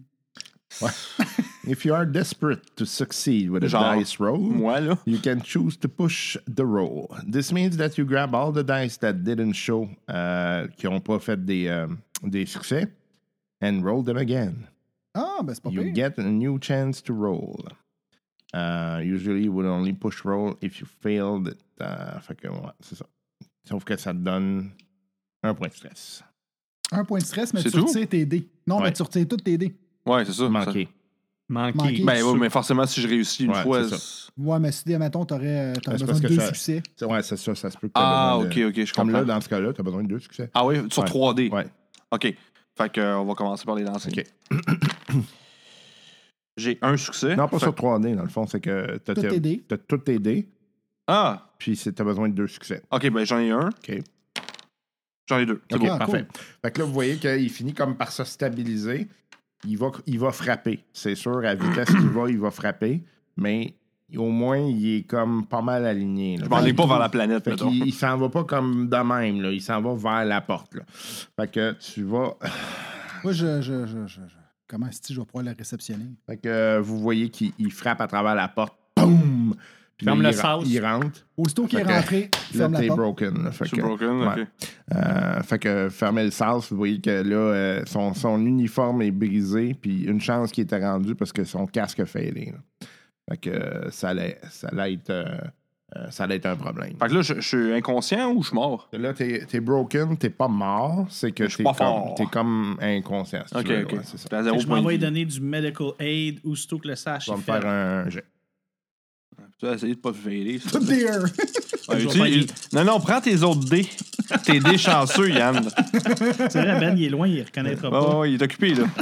If you are desperate to succeed with a Genre, dice roll, Moi, là. you can choose to push the roll. This means that you grab all the dice that didn't show, euh, qui n'ont pas fait des, euh, des succès, and roll them again. Ah, ben c'est pas You pire. get a new chance to roll. Uh, usually, you would only push roll if you failed it. Uh, fait que, ouais, c'est ça. Sauf que ça te donne un point de stress. Un point de stress, mais C'est tu tout? retires tes dés. Non, Ouais. mais tu retires tous tes dés. Ouais, c'est ça. Manqué. Manqué. Manqué. Ça. Ben, ouais, mais forcément, si je réussis une Ouais, fois. c'est ça. c'est- Ouais, mais si, admettons, t'aurais, t'aurais c'est besoin parce de que deux ça- succès. C'est- Ouais, c'est ça, ça se peut que t'aies Ah, besoin ok, de... ok, je Comme comprends. là, dans ce cas-là, t'as besoin de deux succès. Ah oui, sur Ouais. trois D. Ouais. OK. Fait que, euh, on va commencer par les lancer. OK. J'ai un succès. Non, pas Fait- sur trois D, dans le fond, c'est que t'as Tous tes- tes dés. t'as tous tes dés, Ah! puis c'est- t'as besoin de deux succès. OK, ben j'en ai un. OK. J'en ai deux. C'est OK, bon. Ah, parfait. Fait que là, vous voyez qu'il finit comme par se stabiliser. Il va, il va frapper. C'est sûr, à vitesse qu'il va, il va frapper. Mais au moins, il est comme pas mal aligné. Là. Je m'en ai pas vers la planète, Fait mettons. qu'il il s'en va pas comme de même. Là. Il s'en va vers la porte. Là. Fait que tu vas... Moi, je, je, je, je, je- Comment est-ce que je vais pouvoir le réceptionner? Fait que euh, vous voyez qu'il il frappe à travers la porte. Boum! Puis Ferme là, le il, ra- sas. il rentre. Aussitôt qu'il est Fait que rentré, Là, ferme la t'es porte. broken. Là. Fait Je suis que- broken, ouais. OK. Euh, fait que fermez le sas, vous voyez que là, euh, son, son uniforme est brisé, puis une chance qu'il était rendu parce que son casque a failé. Là. Fait que euh, ça allait, ça allait être, euh, euh, ça allait être un problème. Fait que là, je, je suis inconscient ou je suis mort? Là, t'es, t'es broken, t'es pas mort, c'est que Je suis t'es pas comme, fort. t'es comme inconscient. si tu OK, veux, OK. ouais, c'est ça. T'es à Fait zéro que je point m'en de vais vie. donner du medical aid aussitôt que le sache Tu vas est me fait. faire un jet. Tu vas essayer de pas te failer. ça. Tout des heures. Ouais, Je vais tu sais, faire il- Non, non, prends tes autres dés. Tes dés chanceux, Yann. C'est vrai, Ben, il est loin, il reconnaîtra Ouais, pas. ouais, ouais, il est occupé, là.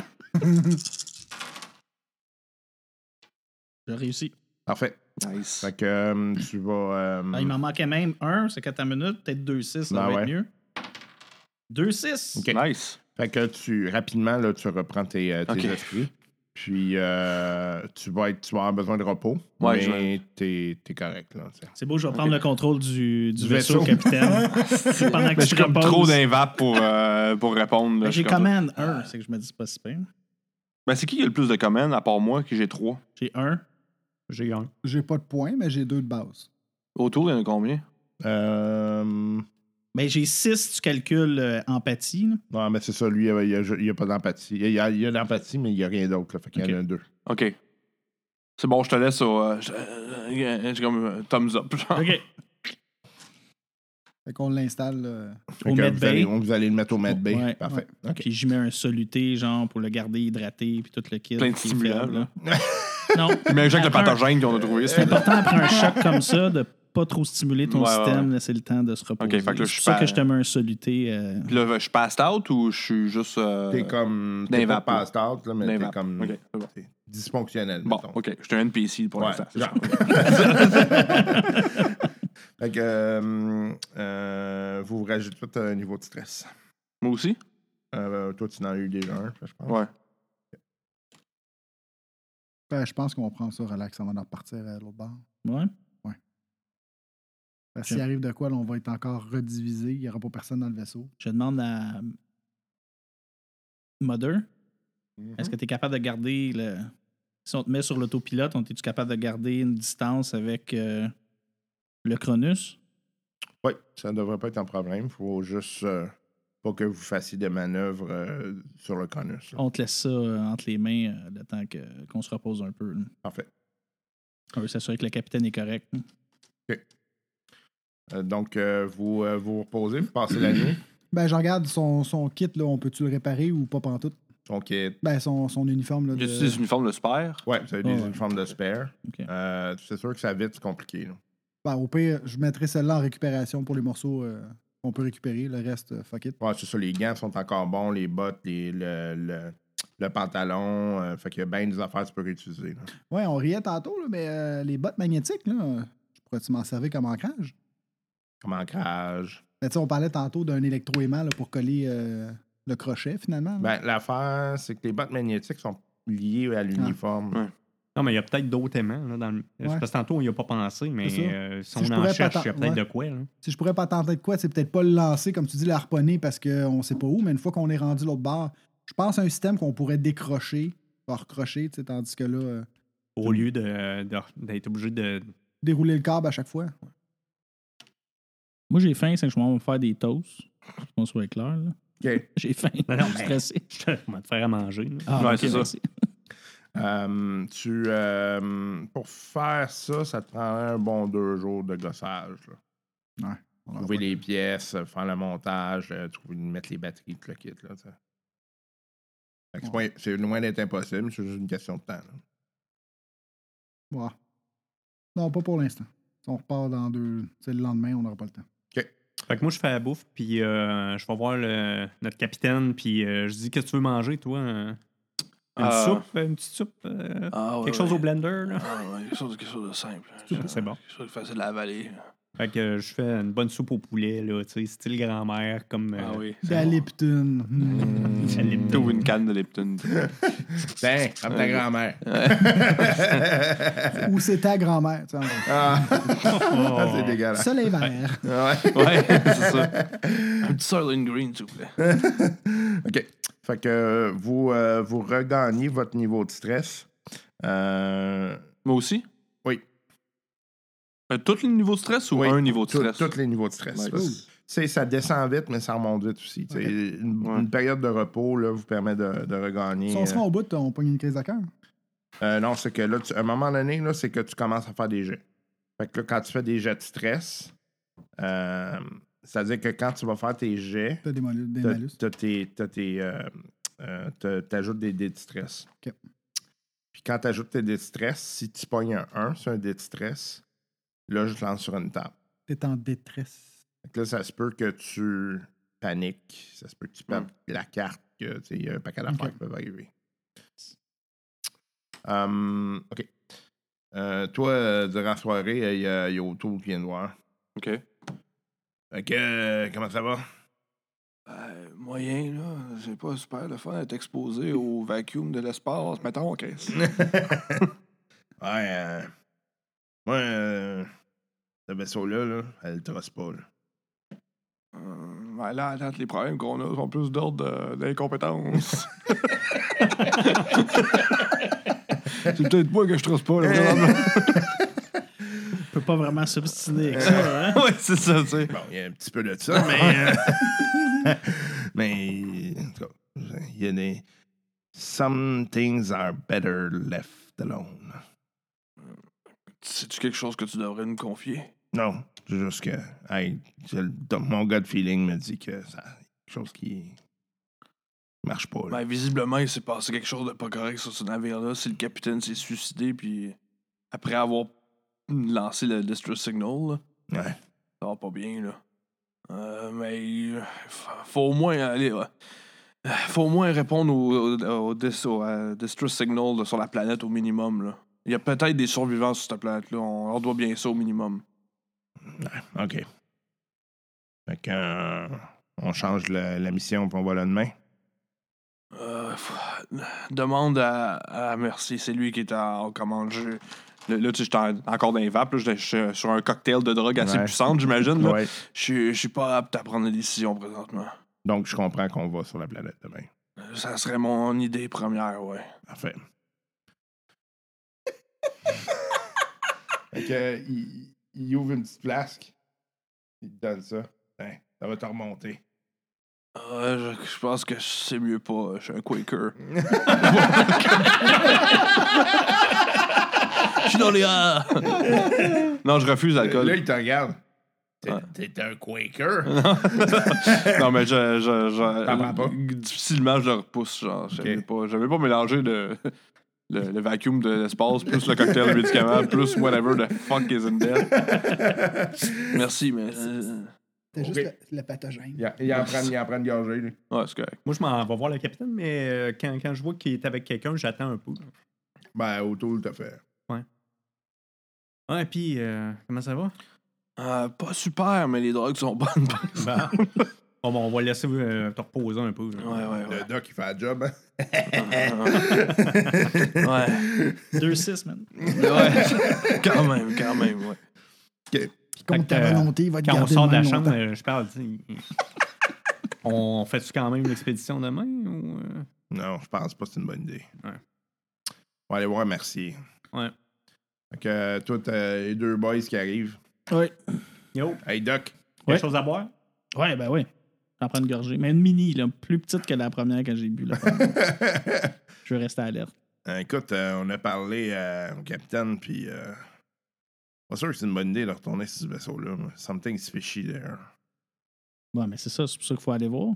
J'ai réussi. Parfait. Nice. Fait que euh, tu vas. euh, Ah, il m'en manquait même un, c'est quatre minutes, peut-être deux six, ça Ben va ouais. être mieux. deux six. OK. Nice. Fait que tu, rapidement, là, tu reprends tes, euh, tes OK. esprits. Puis, euh, tu, vas être, tu vas avoir besoin de repos. Ouais, mais t'es, t'es correct, là. t'sais. C'est beau, je vais prendre le contrôle du, du Du vaisseau, vaisseau. capitaine. C'est pendant que Mais tu je suis comme reposes. trop d'invap pour, euh, pour répondre. là. Mais Je J'ai suis comme ça. commande un, c'est que je me dis c'est pas si pire. Ben, c'est qui qui a le plus de commandes à part moi, que j'ai trois? J'ai un. J'ai un. J'ai pas de points, mais j'ai deux de base. Autour, il y en a combien? Euh, Mais j'ai six, tu calcules euh, empathie. là. non, mais c'est ça, lui, il n'y a, il y a pas d'empathie. Il y a, il y a de l'empathie, mais il n'y a rien d'autre. Là, fait qu'il y en a deux. OK. C'est bon, je te laisse au... euh, je- euh, J'ai comme euh, thumbs up. genre. OK. Fait qu'on l'installe. euh, Fait Au que med vous, allez, bay. on- vous allez le mettre au med bay. Ouais, Parfait. OK. Puis j'y mets un soluté, genre, pour le garder hydraté, puis tout le kit. Plein de qui est stimulants, faible, là. là. Non. Mais avec le Après un- pathogène qu'on a trouvé. C'est important après un choc comme ça de pas trop stimuler ton Ouais, ouais, système, ouais. laisser le temps de se reposer. Ok, fait que là, je c'est suis pour ça pas- que je te mets un soluté. euh, Puis là, je suis passed out ou je suis juste. Euh... T'es comme. d'un T'es pas vape, passed out, là, mais d'un t'es vape. comme. OK, c'est bon. t'es dysfonctionnel. Bon, mettons. OK. Je suis un N P C pour Ouais, l'instant. genre. Fait que. euh, euh, vous rajoutez tout un niveau de stress. Moi aussi? Euh, toi, tu en as eu déjà un, je pense. Ouais. ben, je pense qu'on va prendre ça relax avant de repartir à l'autre bord. Ouais. Parce que S'il arrive de quoi, là, on va être encore redivisé. Il n'y aura pas personne dans le vaisseau. Je demande à Mother, Mhm. est-ce que tu es capable de garder le. Si on te met sur l'autopilote, on es-tu capable de garder une distance avec euh, le Cronus? Oui, ça ne devrait pas être un problème. Il faut juste euh, pas que vous fassiez des manœuvres euh, sur le conus. là. On te laisse ça euh, entre les mains euh, le temps que, qu'on se repose un peu. là. Parfait. On veut s'assurer que le capitaine est correct. Euh, donc, euh, vous euh, vous reposez, vous passez la nuit. Ben, je regarde son, son kit, là, on peut-tu le réparer ou pas pantoute? Son kit. Ben, son, son uniforme, là. Y a-tu De... des uniformes de spare? Ouais, vous avez des Oh, ouais. uniformes de spare. OK. Euh, c'est sûr que ça vite, c'est compliqué. Là. Ben, au pire, je mettrai celle-là en récupération pour les morceaux euh, qu'on peut récupérer. Le reste, euh, fuck it. Ouais, c'est ça, les gants sont encore bons, les bottes, les, le, le, le pantalon. Euh, fait qu'il y a bien des affaires que tu peux réutiliser. Là. Ouais, on riait tantôt, là, mais euh, les bottes magnétiques, là, euh, je pourrais-tu m'en servir comme ancrage? Comme ancrage. Ben, tu sais, on parlait tantôt d'un électroaimant là, pour coller euh, le crochet, finalement. là. Ben, l'affaire, c'est que les bottes magnétiques sont liées à l'uniforme. Ouais. Non, mais il y a peut-être d'autres aimants. Là, dans le... Ouais. Parce que tantôt, on n'y a pas pensé, mais C'est ça. euh, si Si je on en pourrais cherche, pas il y a t'en- peut-être ouais. de quoi. Là. Si je pourrais pas tenter de quoi, c'est peut-être pas le lancer, comme tu dis, le harponner, parce qu'on sait pas où, mais une fois qu'on est rendu l'autre bord, je pense à un système qu'on pourrait décrocher, pas recrocher, tu sais, tandis que là, euh, Au lieu de, de- d'être obligé de. dérouler le câble à chaque fois. Moi, j'ai faim, c'est que je vais me faire des toasts. Je pense que ça va être clair. Là. OK. J'ai faim. Non, non, Je suis mais- stressé. Je vais te faire à manger. là. Ah, Ouais, ok, c'est ça. merci. Euh, tu, euh, pour faire ça, ça te prendrait un bon deux jours de gossage. Là. Ouais. on aura Trouver pas- les pièces, euh, faire le montage, euh, trouver, mettre les batteries, tout le kit. Là, ça. Fait que c'est pas- c'est loin d'être impossible, c'est juste une question de temps. Là. Ouais. Non, pas pour l'instant. Si on repart dans deux. C'est le lendemain, on n'aura pas le temps. Fait que moi, je fais la bouffe, puis euh, je vais voir le- notre capitaine, puis euh, je dis: qu'est-ce que tu veux manger, toi? Un- Une Euh, soupe? Une petite soupe? euh, Ah, ouais, quelque chose ouais. au blender, là? Ah, ouais, quelque chose, quelque chose de simple. C'est bon. Quelque chose de facile à avaler. Fait que euh, je fais une bonne soupe au poulet, là, tu sais, style grand-mère, comme... Ah euh, oui. De la Lipton. Mm. à Lipton. T'ouvres une canne de Lipton. Ben, comme ta grand-mère. Ou c'est ta grand-mère. tu sais, en gros. Ah. Oh. C'est dégueulasse. Ça, les verts. Ouais. Ouais, c'est ça. Un petit Soylent Green, s'il vous plaît. OK. Fait que euh, vous, euh, vous regagnez votre niveau de stress. Euh, Moi aussi? Oui. Euh, tous les niveaux de stress ou oui, un niveau de tout- stress? Tous les niveaux de stress. Ouais, Parce que, cool. tu sais, ça descend vite, mais ça remonte vite aussi. Tu sais, Ok. Une, Ouais. une période de repos là, vous permet de, de regagner. Si on se euh, rend au bout, on pogne une crise de cœur. Euh, non, c'est que là, tu- à un moment donné, là, c'est que tu commences à faire des jets. Fait que là, quand tu fais des jets de stress, euh, c'est-à-dire que quand tu vas faire tes jets, T'as des, malus, des t'as- malus. t'as tes, t'as tes, euh, euh, t'as- t'ajoutes des dés de stress. OK. Puis quand tu ajoutes tes dés de stress, si tu pognes un un sur un dé de stress, là, je te lance sur une table. T'es en détresse. Fait que là, ça se peut que tu paniques, ça se peut que tu perdes la carte, que tu sais, il y a un paquet d'affaires OK. qui peuvent arriver. Hum, OK. Euh, toi, euh, durant la soirée, il y a, il y a Otto qui vient de voir. OK. Fait que, euh, comment ça va? Ben, moyen, là. C'est pas super le fun d'être exposé au vacuum de l'espace. Mettons, Chris. Ouais, euh, moi, euh, ce vaisseau-là, là, elle le trosse pas, là. Euh, ouais, là, à date, les problèmes qu'on a sont plus d'ordre de- d'incompétence. C'est peut-être moi que je trosse pas, là. présentement. On peut pas vraiment s'obstiner avec ça, hein? Ouais, c'est ça, tu sais. Bon, il y a un petit peu de ça, mais... euh, mais, en tout cas, il y a des... Some things are better left alone. C'est-tu quelque chose que tu devrais nous confier? Non, c'est juste que... Hey, j'ai le- mon gut feeling me dit que ça... quelque chose qui... marche pas, là. Ben, visiblement, il s'est passé quelque chose de pas correct sur ce navire-là. Si le capitaine s'est suicidé, puis après avoir lancé le distress signal, là, Ouais. ça va pas bien, là. Euh, mais euh, faut au moins aller... ouais. Faut au moins répondre au, au, au, dis- au, euh, distress signal là, sur la planète au minimum, là. Il y a peut-être des survivants sur cette planète-là. On leur doit bien ça au minimum. Ouais, OK. Fait que... euh, on change la, la mission puis on va là demain. Euh, f- demande à, à Merci, c'est lui qui est en, en commande. Je- là, là, tu sais, j'étais en- encore dans les vapes. là, Je je suis sur un cocktail de drogue assez Ouais. puissante, j'imagine. là. Ouais. Je suis- je suis pas apte à prendre des décisions présentement. Donc, je comprends qu'on va sur la planète demain. Euh, Ça serait mon idée première, ouais. Parfait. Fait que, il, il ouvre une petite flasque. Il te donne ça. Hein, ça va te remonter. Euh, je, je pense que c'est mieux pas. Je suis un Quaker. Je suis dans les airs. Non, je refuse l'alcool. Là, il te regarde. T'es, Ouais. t'es un Quaker. Non, mais je, je, je T'en prends pas? difficilement je le repousse. Genre, j'aimais Ok. pas, j'aimais pas mélanger le, le, le vacuum de l'espace plus le cocktail de médicaments plus whatever the fuck is in there. Merci, mais euh, C'était Ok. juste le, le pathogène. Il, il en prend, il en prend une gorgée. Lui. ouais, c'est correct. Moi, je m'en vais voir le capitaine, mais euh, quand, quand je vois qu'il est avec quelqu'un, j'attends un peu. Ben, O'Toole t'a fait. Ouais, puis, euh, comment ça va? Euh, pas super, mais les drogues sont bonnes. Ben, bon, bon, on va laisser euh, te reposer un peu. là. Ouais, ouais, ouais. Le doc, il fait le job. Hein? Ouais. deux six, man. Ouais. Quand même, quand même, ouais. Puis contre Fait ta que, euh, volonté, il va te Quand on garder sort de la même chambre, longtemps. euh, je parle, tu sais, il- on fait-tu quand même l'expédition demain ou. euh? Non, je pense pas que c'est une bonne idée. Ouais. On va aller voir Mercier. Ouais. Fait que euh, toi, t'as les deux boys qui arrivent. Oui. Yo, Hey, Doc. quelque Ouais. chose à boire? Ouais, ben oui. J'en prends une gorgée. Mais une mini, là, plus petite que la première que j'ai bu. Là. Je vais rester alerte. Euh, écoute, euh, on a parlé euh, au capitaine, puis euh, pas sûr que c'est une bonne idée de retourner sur ce vaisseau-là. mais Something's fishy there. Bon, mais c'est ça, c'est pour ça qu'il faut aller voir.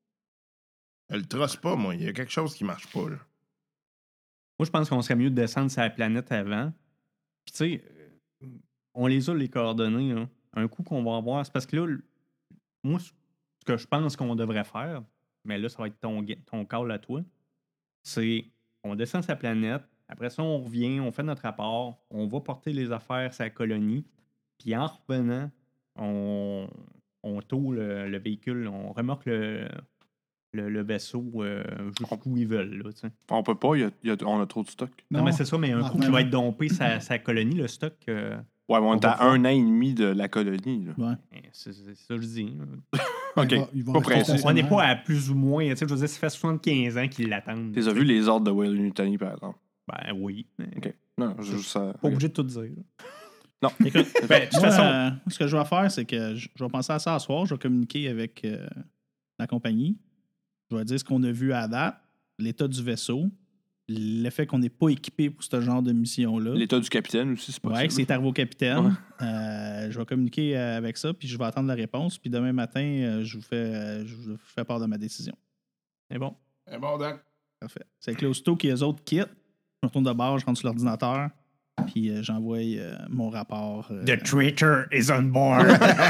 Je le trosse pas, moi. Il y a quelque chose qui marche pas, là. Moi, je pense qu'on serait mieux de descendre sur la planète avant. Puis, tu sais, euh, on les a, les coordonnées. Là. Un coup qu'on va avoir, c'est parce que là, le- moi, ce que je pense qu'on devrait faire, mais là, ça va être ton, ga- ton call à toi, c'est on descend sur la planète, après ça, on revient, on fait notre rapport, on va porter les affaires sur la colonie, puis en revenant, on, on tourne le, le véhicule, on remorque le, le, le vaisseau euh, jusqu'où ils veulent. Là, tu sais. On peut pas, il y a- il y a- on a trop de stock. Non, mais c'est ça, mais un Ah, coup qui va vraiment. être dompé sa, sa colonie, le stock. euh, Ouais, mais on On est va à voir. un an et demi de la colonie. Là. Ouais. c'est c'est ça que je dis. OK. Ils vont- ils vont Pas rester pressé. On n'est stationnaires. pas à plus ou moins. Tu sais, je veux dire, ça fait soixante-quinze ans qu'ils l'attendent. Tu as vu les ordres de Whale Unitany, par exemple? Ben oui. mais OK. Non, je juste ça. Pas obligé de tout dire. là. Écoute, Ben, de toute moi, façon, euh, ce que je vais faire, c'est que je, je vais penser à ça ce soir. Je vais communiquer avec euh, la compagnie. Je vais dire ce qu'on a vu à date, l'état du vaisseau, le fait qu'on n'est pas équipé pour ce genre de mission-là. L'état du capitaine aussi, c'est Ouais, possible. que c'est arrivé au capitaine. Ouais. Euh, je vais communiquer euh, avec ça, puis je vais attendre la réponse. Puis demain matin, euh, je, vous fais, euh, je vous fais part de ma décision. c'est bon. Eh bon, Doc. Parfait. C'est que là, aussitôt que les autres quittent, je retourne de bord, je rentre sur l'ordinateur, puis euh, j'envoie euh, mon rapport. euh, The traitor is on board.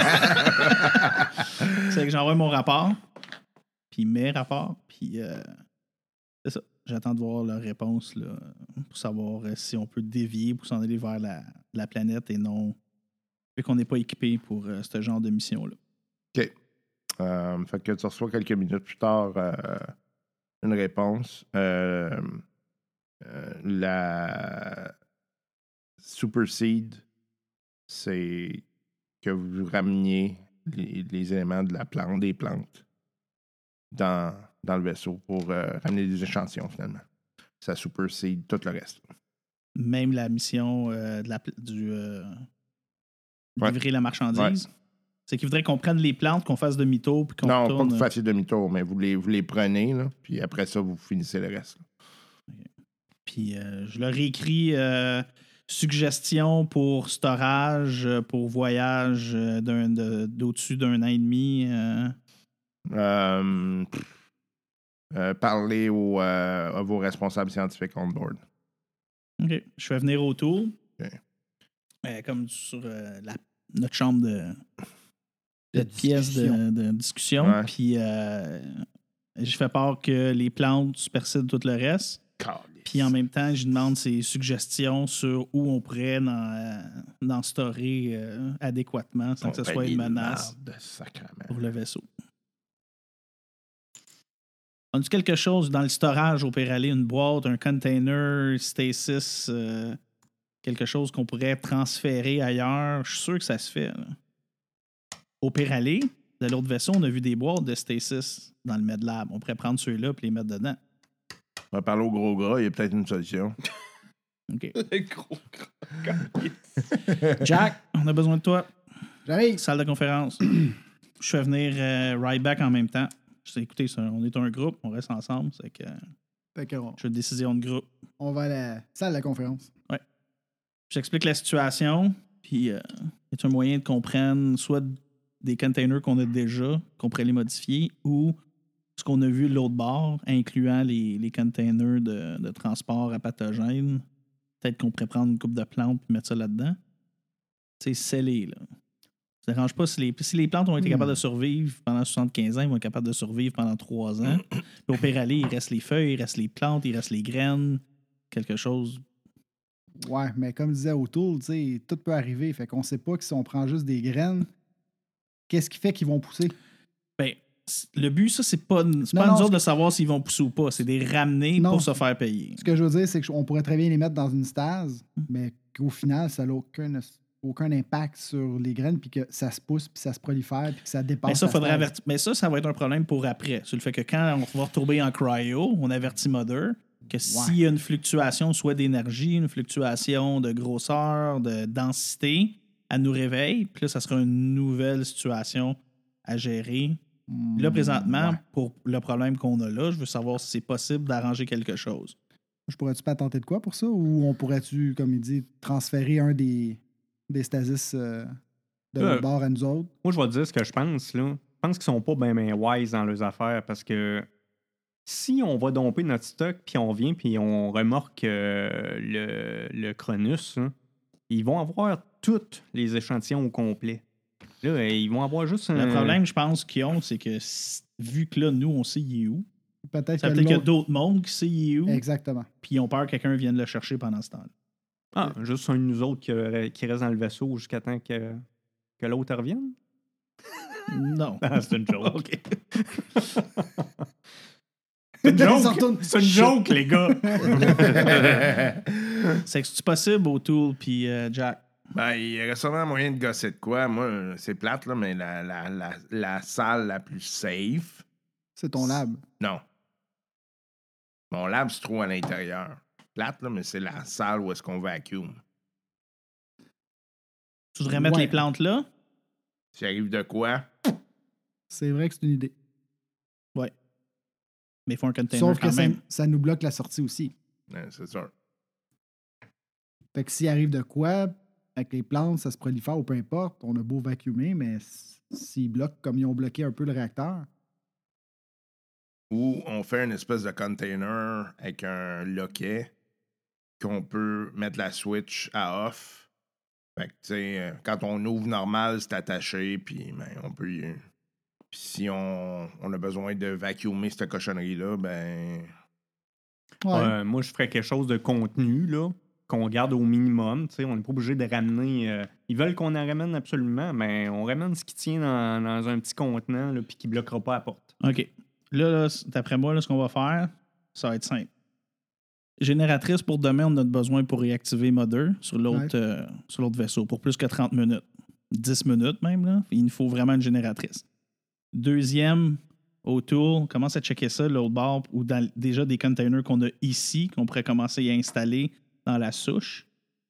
c'est que j'envoie mon rapport, puis mes rapports, puis euh, c'est ça. J'attends de voir leur réponse là, pour savoir euh, si on peut dévier pour s'en aller vers la, la planète et non, vu qu'on n'est pas équipé pour euh, ce genre de mission-là. OK. Euh, fait que tu reçois quelques minutes plus tard euh, une réponse. Euh, euh, la Superseed, c'est que vous rameniez les, les éléments de la plante, des plantes dans, dans le vaisseau pour euh, ramener des échantillons, finalement. Ça supersede tout le reste. Même la mission euh, de la, pl- du euh, Ouais. livrer la marchandise. Ouais. C'est qu'il voudrait qu'on prenne les plantes, qu'on fasse demi-tour, puis qu'on Non, pas que retourne. vous fassiez demi-tour, mais vous les, vous les prenez, là, puis après ça, vous finissez le reste. là. Puis euh, je leur écris euh, suggestions pour storage, euh, pour voyage euh, d'un, de- d'au-dessus d'un an et demi. euh. Euh, pff, euh, parlez aux, euh, à vos responsables scientifiques on board. OK. Je fais venir autour. OK. Euh, comme sur euh, la- notre chambre de, De de pièce de, discussion. de discussion. Ouais. Puis euh, je fais part que les plantes supersident tout le reste. Puis en même temps, je demande ses suggestions sur où on pourrait dans, euh, dans storer euh, adéquatement sans que ce soit une menace De sacrement. pour le vaisseau. On dit quelque chose dans le storage au Péraler, une boîte, un container, stasis, euh, quelque chose qu'on pourrait transférer ailleurs. Je suis sûr que ça se fait. Là. Au Péraler, de l'autre vaisseau, on a vu des boîtes de stasis dans le MedLab. On pourrait prendre ceux-là et les mettre dedans. On va parler au gros gras, il y a peut-être une solution. OK. Gros Jack, on a besoin de toi. J'arrive. Salle de conférence. Je fais venir euh, Ryback en même temps. Je sais, écoutez, c'est un- on est un groupe, on reste ensemble. C'est que euh, Fait que on, je fais une décision de groupe. on va à la salle de la conférence. J'explique la situation, puis euh, y a un moyen de comprendre soit des containers qu'on a déjà, qu'on pourrait les modifier, ou ce qu'on a vu de l'autre bord, incluant les, les containers de, de transport à pathogènes. Peut-être qu'on pourrait prendre une coupe de plantes et mettre ça là-dedans. C'est scellé, là. Ça ne dérange pas si les, si les plantes ont été Hmm. capables de survivre pendant soixante-quinze ans, ils vont être capables de survivre pendant trois ans. Puis au Péralé, il reste les feuilles, il reste les plantes, il reste les graines, quelque chose. Ouais, mais comme disait O'Toole, tu sais, tout peut arriver. Fait qu'on sait pas que si on prend juste des graines, qu'est-ce qui fait qu'ils vont pousser? Ben, c- le but, ça, c'est pas, c'est Non, pas non, nous ce autres de savoir s'ils vont pousser ou pas. C'est de les ramener Non. pour se faire payer. Ce que je veux dire, c'est qu'on pourrait très bien les mettre dans une stase, mais qu'au final, ça n'a aucun, aucun impact sur les graines, puis que ça se pousse, puis ça se prolifère, puis que ça dépasse. Mais ça, la faudrait stase. avertir. Mais ça, ça va être un problème pour après. Sur le fait que quand on va retomber en cryo, on avertit Mother que s'il y a une fluctuation, soit d'énergie, une fluctuation de grosseur, de densité, elle nous réveille. Puis là, ça sera une nouvelle situation à gérer. Là, présentement, Ouais. pour le problème qu'on a là, je veux savoir si c'est possible d'arranger quelque chose. Je pourrais-tu pas tenter de quoi pour ça? Ou on pourrait-tu, comme il dit, transférer un des, des stasis euh, de Euh. l'autre bord à nous autres? Moi, je vais te dire ce que je pense, là. Je pense qu'ils sont pas bien ben wise dans leurs affaires parce que si on va domper notre stock puis on vient puis on remorque euh, le, le Cronus, là, ils vont avoir tous les échantillons au complet. Là, euh, ils vont avoir juste un... Le problème, je pense, qu'ils ont, c'est que si- vu que là, nous, on sait il est où, Peut-être ça que peut-être qu'il y a l'autre... d'autres mondes qui sait il est où, Exactement. puis ils ont peur que quelqu'un vienne le chercher pendant ce temps-là. Ah, juste un de nous autres qui, euh, qui reste dans le vaisseau jusqu'à temps que, que l'autre revienne? Non. Ah, c'est une joke. OK. C'est une Ils s'en joke! retournent. C'est une joke, les gars! C'est que c'est possible, O'Toole puis euh, Jack. Ben, il y aurait sûrement moyen de gosser de quoi. Moi, c'est plate, là, mais la, la, la, la salle la plus safe. C'est ton lab. Non. Mon lab se trouve à l'intérieur. Plate, là, mais c'est la salle où est-ce qu'on vacuum. Tu voudrais mettre Ouais. les plantes là? S'il arrive de quoi? C'est vrai que c'est une idée. Ouais. Mais il faut un container Sauf que quand ça, même. ça nous bloque la sortie aussi. Ouais, c'est sûr. Fait que s'il arrive de quoi, avec les plantes, ça se prolifère ou peu importe, on a beau vacuumer, mais s- s'ils bloquent comme ils ont bloqué un peu le réacteur, Ou on fait une espèce de container avec un loquet qu'on peut mettre la switch à off. Fait que, tu sais, euh, quand on ouvre normal, c'est attaché, puis ben, on peut y... Puis si on, on a besoin de vacuumer cette cochonnerie-là, ben... ouais. Euh, moi, je ferais quelque chose de contenu, là, qu'on garde au minimum. Tu sais, on n'est pas obligé de ramener. euh, ils veulent qu'on en ramène absolument, mais on ramène ce qui tient dans, dans un petit contenant, là, puis qui ne bloquera pas la porte. OK. Là, là, c- d'après moi, là, ce qu'on va faire, ça va être simple. Génératrice pour demain, on a besoin pour réactiver Mother sur l'autre euh, sur l'autre vaisseau pour plus que trente minutes. dix minutes même, là. Il nous faut vraiment une génératrice. Deuxième, autour, on commence à checker ça, l'autre bord, ou dans déjà des containers qu'on a ici, qu'on pourrait commencer à installer dans la souche.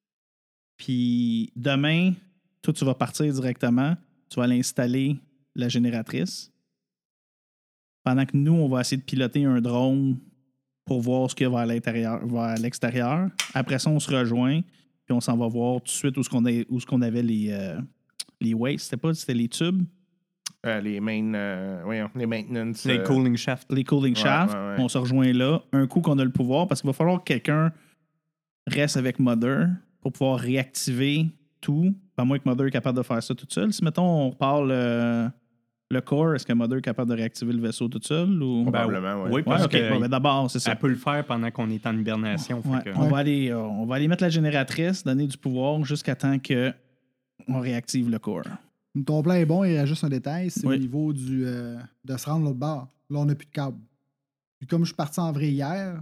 Puis demain, toi, tu vas partir directement, tu vas aller installer la génératrice. Pendant que nous, on va essayer de piloter un drone pour voir ce qu'il y a vers l'intérieur, vers l'extérieur. Après ça, on se rejoint, puis on s'en va voir tout de suite où ce qu'on, a- où ce qu'on avait les, euh, les wastes. C'était pas, c'était les tubes, Euh, les main... euh, voyons, les maintenance... Les euh, cooling shafts. les cooling Ouais, shafts. ouais, ouais. On se rejoint là. Un coup qu'on a le pouvoir, parce qu'il va falloir que quelqu'un reste avec Mother pour pouvoir réactiver tout. Pas moins que Mother est capable de faire ça toute seule. Si, mettons, on parle le, le core, est-ce que Mother est capable de réactiver le vaisseau toute seule? Ou... Probablement, oui. Oui, Ouais, parce OK. que Bon, ben, d'abord, c'est ça. elle peut le faire pendant qu'on est en hibernation. fait Ouais, que- on, va aller, euh, on va aller mettre la génératrice, donner du pouvoir jusqu'à temps que on réactive le core. Ton plan est bon, il y a juste un détail, c'est Oui. au niveau du, euh, de se rendre l'autre bord. Là, on n'a plus de câble. Puis comme je suis parti en vrai hier,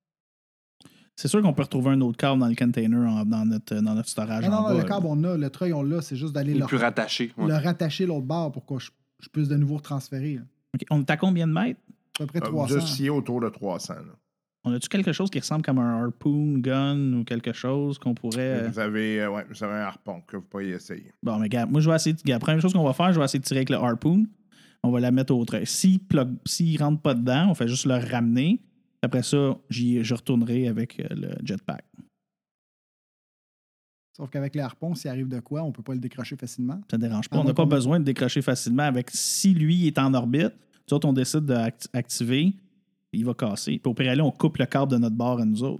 C'est sûr qu'on peut retrouver un autre câble dans le container en- dans, notre, dans notre storage. non, non, en non, bas, le là. câble, on l'a, le treuil, on l'a, c'est juste d'aller Il le, est plus rattaché. ouais. le rattacher l'autre bord pour que je, je puisse de nouveau retransférer. là. OK. On est à combien de mètres? À peu près Euh, trois cents. Juste ici, autour de trois cents. Là. On a-tu quelque chose qui ressemble comme un harpoon gun ou quelque chose qu'on pourrait. euh, Vous, avez, euh, ouais, vous avez un harpon que vous pourriez essayer. Bon, mais gars, moi, je vais essayer. De... La première chose qu'on va faire, je vais essayer de tirer avec le harpoon. On va la mettre au treuil. S'il ne rentre pas dedans, on fait juste le ramener. Après ça, j'y, je retournerai avec euh, le jetpack. Sauf qu'avec les harpons, s'il arrive de quoi, on peut pas le décrocher facilement. Ça ne dérange pas. Ah, On n'a donc pas on- besoin de décrocher facilement. Avec si lui est en orbite, nous autres, on décide d'activer, il va casser. Puis au pire, aller, on coupe le câble de notre barre à nous autres.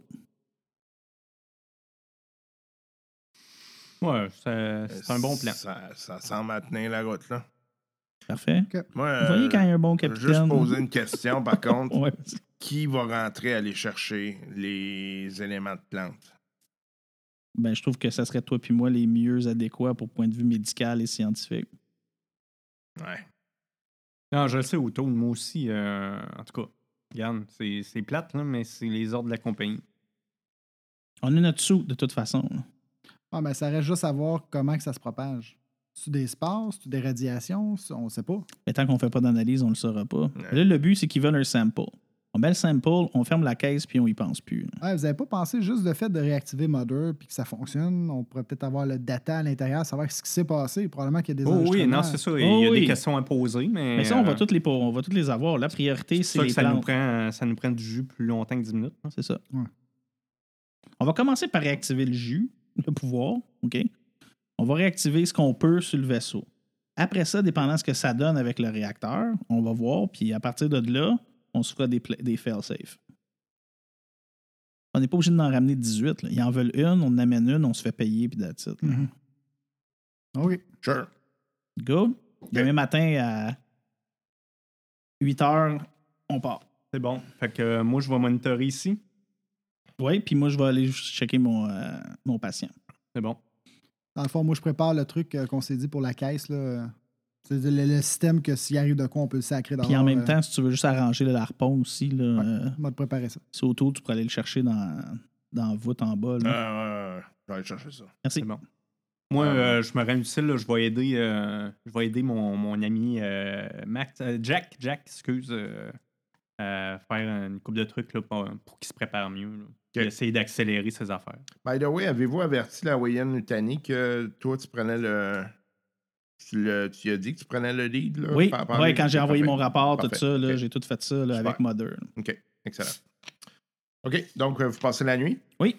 Ouais, c'est c'est un bon plan. Ça, ça semble à tenir la route, là. Parfait. Moi, Vous voyez euh, quand il y a un bon je veux capitaine. juste poser une question, par contre. Ouais. Qui va rentrer aller chercher les éléments de plante? Ben, je trouve que ça serait toi puis moi les mieux adéquats pour point de vue médical et scientifique. Ouais. Non, je le sais, Auto, moi aussi. euh, en tout cas, regarde, c'est c'est plate, là, mais c'est les ordres de la compagnie. On a notre sou de toute façon. là. Ah, mais ça reste juste à voir comment que ça se propage. C'est des spores, c'est des radiations, c'est- on sait pas. Mais tant qu'on ne fait pas d'analyse, on ne le saura pas. Là, le but, c'est qu'ils veulent un sample. On met le sample, on ferme la caisse puis on y pense plus. là. Ouais, vous avez pas pensé juste le fait de réactiver Mother puis que ça fonctionne? On pourrait peut-être avoir le data à l'intérieur, savoir ce qui s'est passé. Probablement qu'il y a des Oh oui, enregistrements. non, c'est ça. Il y a Oh des oui. questions à poser, mais. Mais ça, on va euh, toutes les, on va toutes les avoir. La priorité, c'est c'est ça les que ça nous, plantes. prend, ça nous prend du jus plus longtemps que dix minutes. hein. C'est ça. Ouais. On va commencer par réactiver le jus, le pouvoir, OK? On va réactiver ce qu'on peut sur le vaisseau. Après ça, dépendant de ce que ça donne avec le réacteur, on va voir, puis à partir de là, on se fera des, pla- des fail-safe. On n'est pas obligé d'en ramener dix-huit. Là. Ils en veulent une, on en amène une, on se fait payer, puis that's it. Mhm. OK. Sure. Go. Demain matin à huit heures, on part. C'est bon. Fait que euh, moi, je vais monitorer ici. Oui, puis moi, je vais aller checker mon, euh, mon patient. C'est bon. Dans le fond, moi, je prépare le truc euh, qu'on s'est dit pour la caisse. Là. C'est le, le système que s'il arrive de quoi, on peut le sacrer dans Puis en même temps, si tu veux juste arranger le harpon aussi, là, euh, on va te préparer ça. c'est autour, tu pourrais aller le chercher dans, dans la voûte en bas. Là. Euh, je vais aller chercher ça. Merci. C'est bon. Moi, Ah, euh, je me rends utile. Là, je vais aider, euh, je vais aider mon, mon ami euh, Max, euh, Jack, Jack, excuse, euh, à faire une couple de trucs là, pour, pour qu'il se prépare mieux. Là. Puis essayer d'accélérer ses affaires. By the way, avez-vous averti la Wayne Nutani que toi, tu prenais le. Tu, le, tu as dit que tu prenais le lead? Là, Oui, par- par- ouais, quand j'ai envoyé Parfait. mon rapport, tout Parfait. ça, là, Ok. j'ai tout fait ça là, Super. avec Mother. OK, excellent. OK, donc euh, vous passez la nuit. Oui.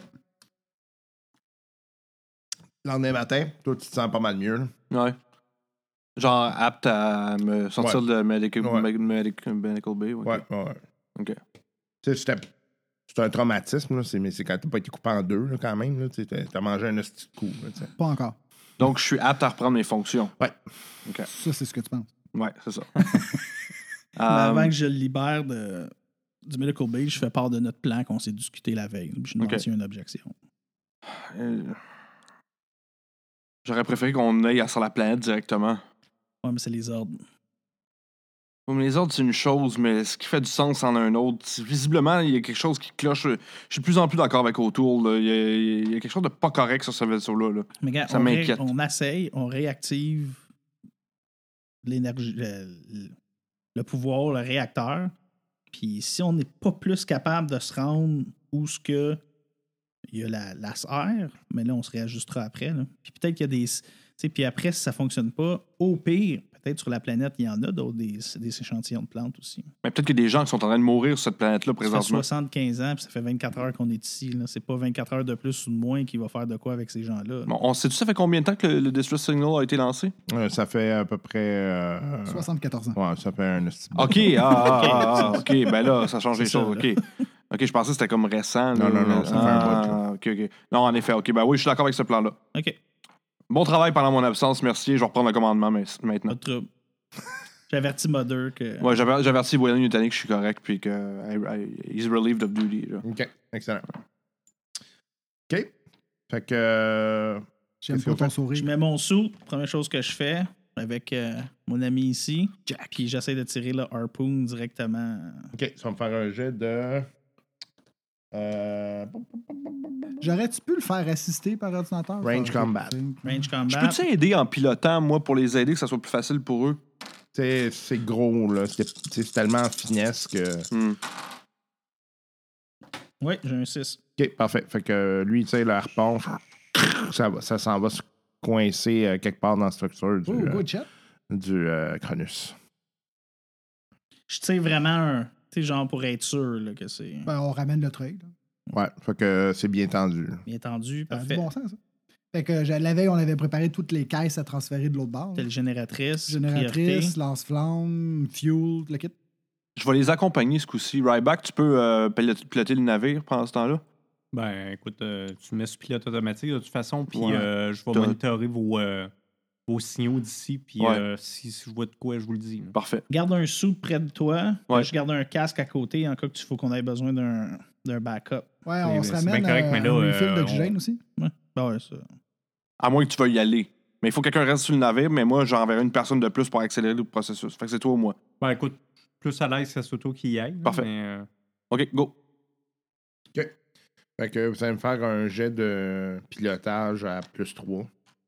Le lendemain matin, toi, tu te sens pas mal mieux. là. Ouais. Genre apte à me sortir Ouais. de medical, Ouais. med- medical, medical Bay. ok. Ouais, ouais, ouais. OK. Tu sais, c'était- c'est un traumatisme, là, c'est, mais c'est quand t'as pas été coupé en deux, là, quand même. Là, tu sais, t'as, t'as mangé un hostie de coup. Là, tu sais. Pas encore. Donc, je suis apte à reprendre mes fonctions. Ouais. OK. Ça, c'est ce que tu penses. Ouais, c'est ça. Mais Euh, avant que je le libère de, du Medical Bay, je fais part de notre plan qu'on s'est discuté la veille. Puis je demande Ok. s'il y a une objection. euh, J'aurais préféré qu'on aille sur la planète directement. Ouais, mais c'est les ordres. Bon, mais les ordres, c'est une chose, mais ce qui fait du sens en un autre, c'est- visiblement, il y a quelque chose qui cloche. Je suis de plus en plus d'accord avec O'Toole. là. Il y, a, il y a quelque chose de pas correct sur ce vaisseau-là. là. Mais regarde, Ça on, ré- m'inquiète. on essaye, on réactive l'énergie, le, le- le pouvoir, le réacteur. Puis si on n'est pas plus capable de se rendre où ce que il y a la, la serre, mais là, on se réajustera après. là. Puis peut-être qu'il y a des. Tu sais, puis après, si ça ne fonctionne pas, au pire, peut-être sur la planète, il y en a d'autres, des, des échantillons de plantes aussi. Mais peut-être qu'il y a des gens qui sont en train de mourir sur cette planète-là Ça fait présentement. soixante-quinze ans, puis ça fait vingt-quatre heures qu'on est ici. Là. C'est pas vingt-quatre heures de plus ou de moins qui va faire de quoi avec ces gens-là. Bon, on sait-tu ça fait combien de temps que le, le Distress Signal a été lancé? Euh, ça fait à peu près. euh, soixante-quatorze ans. Ouais, ça fait un hostie de OK, ah, ah, ah, ah, OK, ben là, ça change les C'est ça, choses, OK. OK, je pensais que c'était comme récent. Non, là. non, non, ça fait un bout, Ah, OK, OK. Non, en effet, OK, ben oui, je suis d'accord avec ce plan-là. OK, Bon travail pendant mon absence, merci. Je vais reprendre le commandement mais- maintenant. pas de trouble. J'avertis Mother que. Ouais, j'aver- j'avertis Wayland Yutani que je suis correct, puis que I- I- he's relieved of duty. Là. OK, excellent. OK. Fait que. euh, J'aime Qu'est-ce pas qu'on ton fait? Je sourire. mets mon sou, première chose que je fais avec euh, mon ami ici. Puis j'essaie de tirer le harpoon directement. OK, ça va me faire un jet de. Euh, J'aurais-tu pu le faire assister par ordinateur? Range Ça, combat. c'est- Range combat. Je peux-tu aider en pilotant, moi, pour les aider, que ça soit plus facile pour eux? Tu sais, c'est gros, là. C'est, tu sais, c'est tellement en finesse que. Hmm. Oui, j'ai un six. OK, parfait. Fait que lui, tu sais, le harpon, ça, va- ça s'en va se coincer euh, quelque part dans la structure du, Oh, euh, good chat. du euh, Cronus. Je tire vraiment un. Tu sais, genre pour être sûr là, que c'est Ben, on ramène le trade. Ouais, fait que c'est bien tendu. bien tendu. Ça a du Parfait. bon sens, ça. Fait que je- la veille, on avait préparé toutes les caisses à transférer de l'autre bord. Telle génératrice. Génératrice, priorité. lance-flamme, fuel, le kit. Je vais les accompagner ce coup-ci. Ryback, tu peux euh, piloter, piloter le navire pendant ce temps-là? Ben, écoute, euh, tu mets sur pilote automatique de toute façon, puis Ouais. euh, je vais T'as- monitorer vos, euh, vos signaux d'ici, puis Ouais. euh, si, si je vois de quoi, je vous le dis. là. Parfait. Garde un sou près de toi. Ouais. Je garde un casque à côté en cas que tu faut qu'on ait besoin d'un, d'un backup. Ouais, Mais- on mais se c'est ramène bien correct, euh, mais là, un refill euh, d'oxygène on- aussi. Ouais. Ben ouais, ça. À moins que tu veuilles y aller. Mais il faut que quelqu'un reste sur le navire, mais moi, j'enverrai une personne de plus pour accélérer le processus. Fait que c'est toi ou moi. Ben, écoute, plus à l'aise, c'est surtout qui y aille. là, Parfait. mais, euh, OK, go. OK. Fait que vous allez me faire un jet de pilotage à plus trois.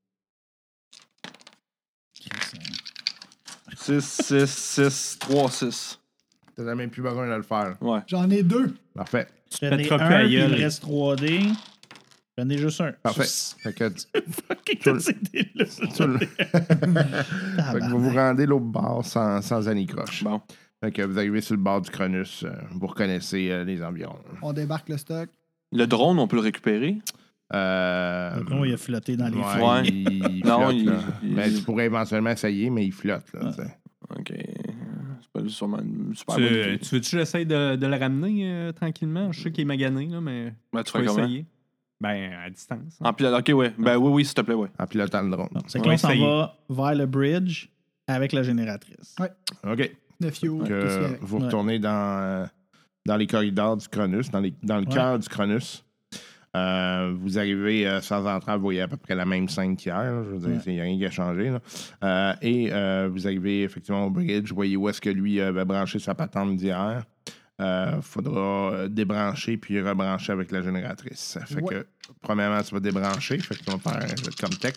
six, six, six, trois, six. T'as même plus besoin de le faire. Ouais. J'en ai deux. Parfait. J'en ai pèteras plus un, à puis il gueule. me reste trois D. J'en ai juste un. Parfait. Ça, Fait que, c'est fucking ces dés-là. tout le- fait que vous vous rendez l'autre bord sans, sans anicroche. Bon. Fait que vous arrivez sur le bord du Cronus. euh, vous reconnaissez euh, les environs. On débarque le stock. Le drone, on peut le récupérer? Euh, Le gros, il a flotté dans les ouais, flots. Ouais. il, il Non, flotte, il- là. il- Mais tu pourrais éventuellement essayer, mais il flotte. Là, Ouais. tu sais. OK. C'est pas sûrement une super tu, bonne idée. tu veux-tu que j'essaye de, de le ramener euh, tranquillement? Je sais qu'il est magané, là, mais Ben, tu je peux ferais comment? essayer. Ben, à distance. hein. En pilote. OK, ouais. Ben oui, oui, s'il te plaît, ouais. En pilotant le drone. Bon, c'est On qu'on va s'en essayer. va vers le bridge avec la génératrice. OK. Le fuel, Donc, tout ce qu'il y euh, avait. vous Ouais. retournez dans, euh, dans les corridors du Cronus, dans, les- dans le Ouais. cœur du Cronus. Euh, vous arrivez euh, sans entrer, vous voyez à peu près la même scène qu'hier. là. Je veux dire, Ouais. il n'y a rien qui a changé. là. Euh, et euh, vous arrivez effectivement au bridge, vous voyez où est-ce que lui avait branché sa patente d'hier. Il faudra euh, débrancher puis rebrancher avec la génératrice. Fait Ouais. que, premièrement, tu vas débrancher. Fait que tu vas faire un jeu de Comtech.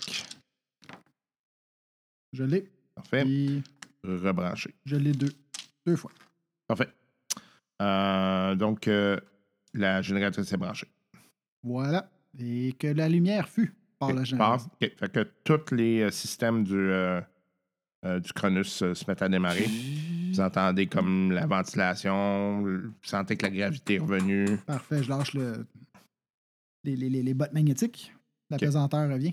Je l'ai. Parfait. Puis Rebrancher. je l'ai deux. Deux fois. Parfait. Euh, donc, euh, la génératrice est branchée. Voilà. Et que la lumière fut par le Ok, genre. passe. Ok. Fait que tous les euh, systèmes du, euh, euh, du Cronus euh, se mettent à démarrer. Vous entendez comme la ventilation, vous sentez que la gravité est revenue. Parfait, je lâche le... les, les, les, les bottes magnétiques. La Ok. pesanteur revient.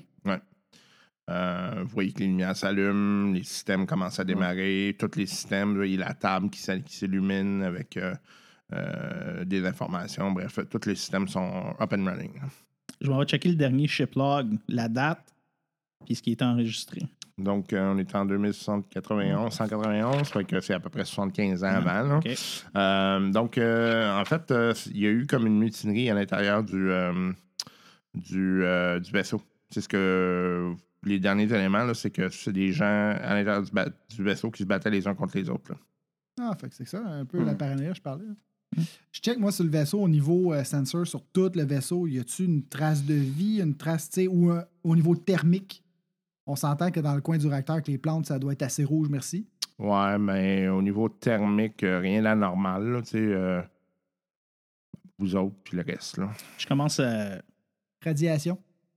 Euh, vous voyez que les lumières s'allument, les systèmes commencent à démarrer. Tous les systèmes, vous voyez la table qui s'al- qui s'illumine avec euh, euh, des informations. Bref, tous les systèmes sont up and running. Je vais checker le dernier ship log, la date, puis ce qui est enregistré. Donc, euh, on est en deux mille quatre-vingt-onze, cent quatre-vingt-onze, fait que c'est à peu près soixante-quinze ans avant. là. OK. Euh, donc, euh, en fait, euh, il y a eu comme une mutinerie à l'intérieur du, euh, du, euh, du vaisseau. C'est ce que les derniers éléments, là, c'est que c'est des gens à l'intérieur du, ba- du vaisseau qui se battaient les uns contre les autres. là. Ah, fait que c'est ça, un peu Hmm. la paranoïa, je parlais. Je check, moi, sur le vaisseau, au niveau euh, sensor, sur tout le vaisseau, y a-tu une trace de vie, une trace, tu sais, ou un- au niveau thermique? On s'entend que dans le coin du réacteur, avec les plantes, ça doit être assez rouge, merci. Ouais, mais au niveau thermique, euh, rien d'anormal, là, tu sais. euh, vous autres, puis le reste, là. Je commence à. Radiation.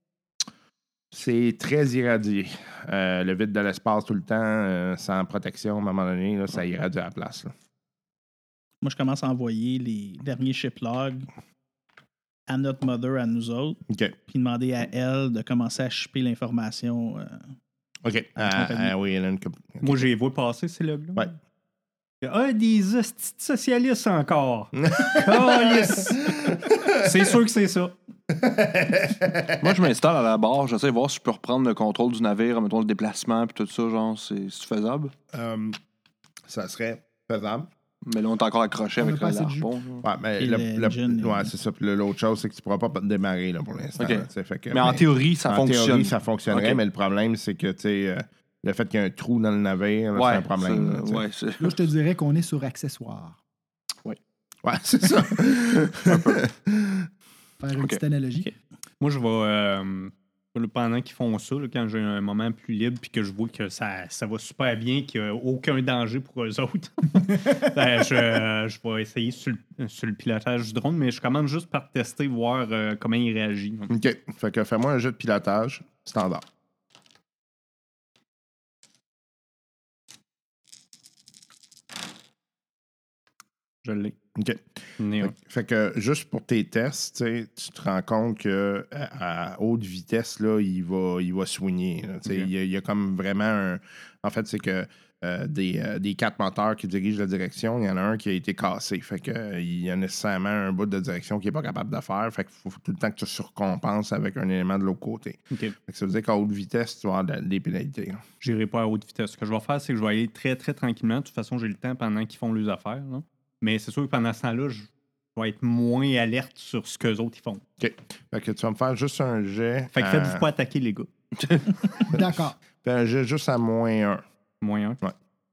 C'est très irradié. Euh, le vide de l'espace tout le temps, euh, sans protection, à un moment donné, là, ça irradie à la place. Là. Moi, je commence à envoyer les derniers ship logs à notre mother, à nous autres, OK. puis demander à elle de commencer à shipper l'information. euh, OK. À la Ah, compagnie. ah oui, elle a une coupe. OK. Moi, j'ai vu passer ces logs-là. Ouais. Ah, des hosties de socialistes encore. Calisse. C'est sûr que c'est ça. Moi, je m'installe à la barre. J'essaie de voir si je peux reprendre le contrôle du navire, mettons le déplacement, puis tout ça. Genre, c'est c'est faisable. Euh, ça serait faisable. Mais là, on est encore accroché On avec a pas le assez de jus. harpon. genre. Ouais, mais Et le- l'engine, le- ouais, euh, c'est ça. Puis le- l'autre chose, c'est que tu ne pourras pas démarrer là, pour l'instant. OK. là, tu sais, fait que- Mais en théorie, ça en fonctionne. théorie, ça fonctionnerait, OK. mais le problème, c'est que tu sais, euh, le fait qu'il y a un trou dans le navire, là, Ouais, c'est un problème. là, c'est- tu sais. ouais, c'est- Là, je te dirais qu'on est sur accessoires. Ouais, c'est ça. Faire une Ok. petite analogie. Moi, je vais. euh, pendant qu'ils font ça, là, quand j'ai un moment plus libre puis que je vois que ça, ça va super bien, qu'il n'y a aucun danger pour eux autres, ben, je, je vais essayer sur le, sur le pilotage du drone, mais je commence juste par tester, voir euh, comment il réagit. OK. Fait que fais-moi un jeu de pilotage standard. Je l'ai. OK. Néo. Fait, fait que juste pour tes tests, tu sais, tu te rends compte que à, à haute vitesse, là, il va, il va swinger. Là, tu sais. Ok. il, y a, il y a comme vraiment un. En fait, c'est que euh, des, euh, des quatre moteurs qui dirigent la direction, il y en a un qui a été cassé. Fait que euh, il y a nécessairement un bout de direction qui n'est pas capable de faire. Fait qu'il faut tout le temps que tu surcompenses avec un élément de l'autre côté. OK. Fait que ça veut dire qu'à haute vitesse, tu vas avoir de- des pénalités. là. J'irai pas à haute vitesse. Ce que je vais faire, c'est que je vais aller très, très tranquillement. De toute façon, j'ai le temps pendant qu'ils font leurs affaires. Là. Mais c'est sûr que pendant ce temps-là, je vais être moins alerte sur ce qu'eux autres ils font. OK. Fait que tu vas me faire juste un jet. Fait que à- faites-vous pas attaquer, les gars. D'accord. Fais un jet juste à moins un. Moins un. Ouais.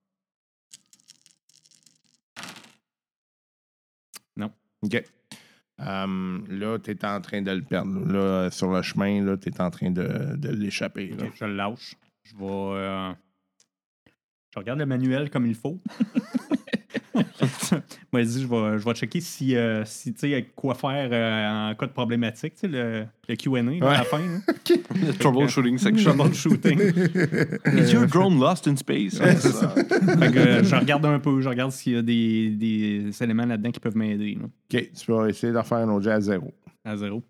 Non. OK. Um, là, tu es en train de le perdre. Là, sur le chemin, tu es en train de, de l'échapper. là. Ok, je le lâche. Je vais. euh, Je regarde le manuel comme il faut. Moi, je dis, je vais, je vais checker si, euh, si tu sais, quoi faire euh, en cas de problématique. Tu sais, le, le Q and A là, à la fin. là. Le troubleshooting section. Troubleshooting. Is your drone lost in space? Ouais, c'est ça. Fait que, euh, je regarde un peu, je regarde s'il y a des, des éléments là-dedans qui peuvent m'aider. là. OK, tu vas essayer de faire un autre jet à zéro. À zéro.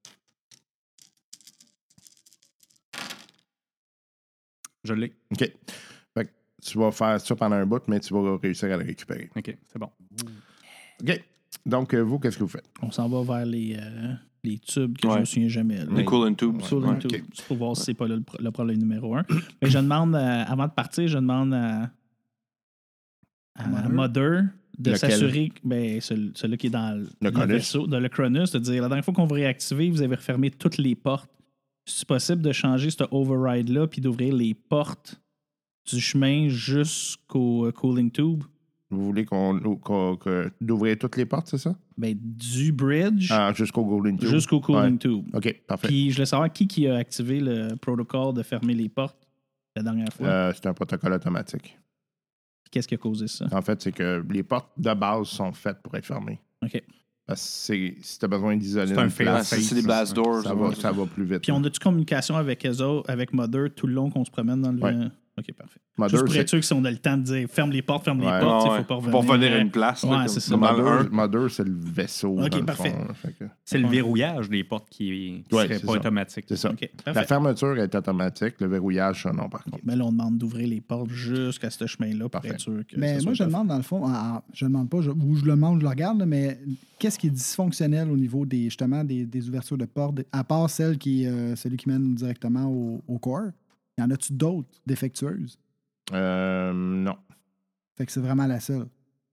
Je l'ai. OK. Fait que tu vas faire ça pendant un bout, mais tu vas réussir à le récupérer. OK, c'est bon. OK. Donc, euh, vous, qu'est-ce que vous faites? On s'en va vers les, euh, les tubes que Ouais. je me souviens jamais. là. Les coolant tubes. Cooling Ouais. tubes, ok. c'est pour voir si c'est pas là le, pro- le problème numéro un. Mais je demande, euh, avant de partir, je demande à, à Mother. Mother de Lequel? s'assurer, que ben, celui, celui qui est dans le, Le le Cronus. vaisseau, de le Cronus, de dire la dernière fois qu'on vous réactiver, vous avez refermé toutes les portes. C'est possible de changer ce override-là puis d'ouvrir les portes du chemin jusqu'au euh, cooling tube? Vous voulez qu'on, qu'on- que- d'ouvrir toutes les portes, c'est ça? Ben, du bridge Ah, jusqu'au Golden Tube. jusqu'au cooling Ouais. tube. OK, parfait. Puis je voulais savoir qui, qui a activé le protocole de fermer les portes la dernière fois. Euh, c'est un protocole automatique. Qu'est-ce qui a causé ça? En fait, c'est que les portes de base sont faites pour être fermées. OK. Parce que c'est- si tu as besoin d'isoler C'est un une fail place, safe. C'est des blast doors, Ça, ça va, va. ça va plus vite. Puis on a-tu communication avec eux autres, avec Mother, tout le long qu'on se promène dans le... Ouais. OK, parfait. Mother, Juste pour c'est- être sûr que si on a le temps de dire ferme les portes, ferme Ouais. les portes, il Ouais, faut pas ouais. revenir. Pour revenir à une place. là, Ouais, comme- c'est ça. comme dans le Mother, un. Mother, c'est le vaisseau. Ok, dans le parfait. fond, là. Fait que- C'est le Ouais. verrouillage des portes qui ne Ouais, serait c'est pas ça. automatique. C'est ça. OK, La parfait. fermeture est automatique, le verrouillage, ça, non, par contre. Mais là, on demande d'ouvrir les portes jusqu'à ce chemin-là pour Parfait. être sûr que Mais ça moi, soit je demande, dans le fond, ah, ah, je ne demande pas, je, ou je le demande, je le regarde, là, mais qu'est-ce qui est dysfonctionnel au niveau des, justement, des, des ouvertures de portes, à part celle qui, euh, celui qui mène directement au, au corps? Y en a-tu d'autres défectueuses? Euh, non. Fait que c'est vraiment la seule.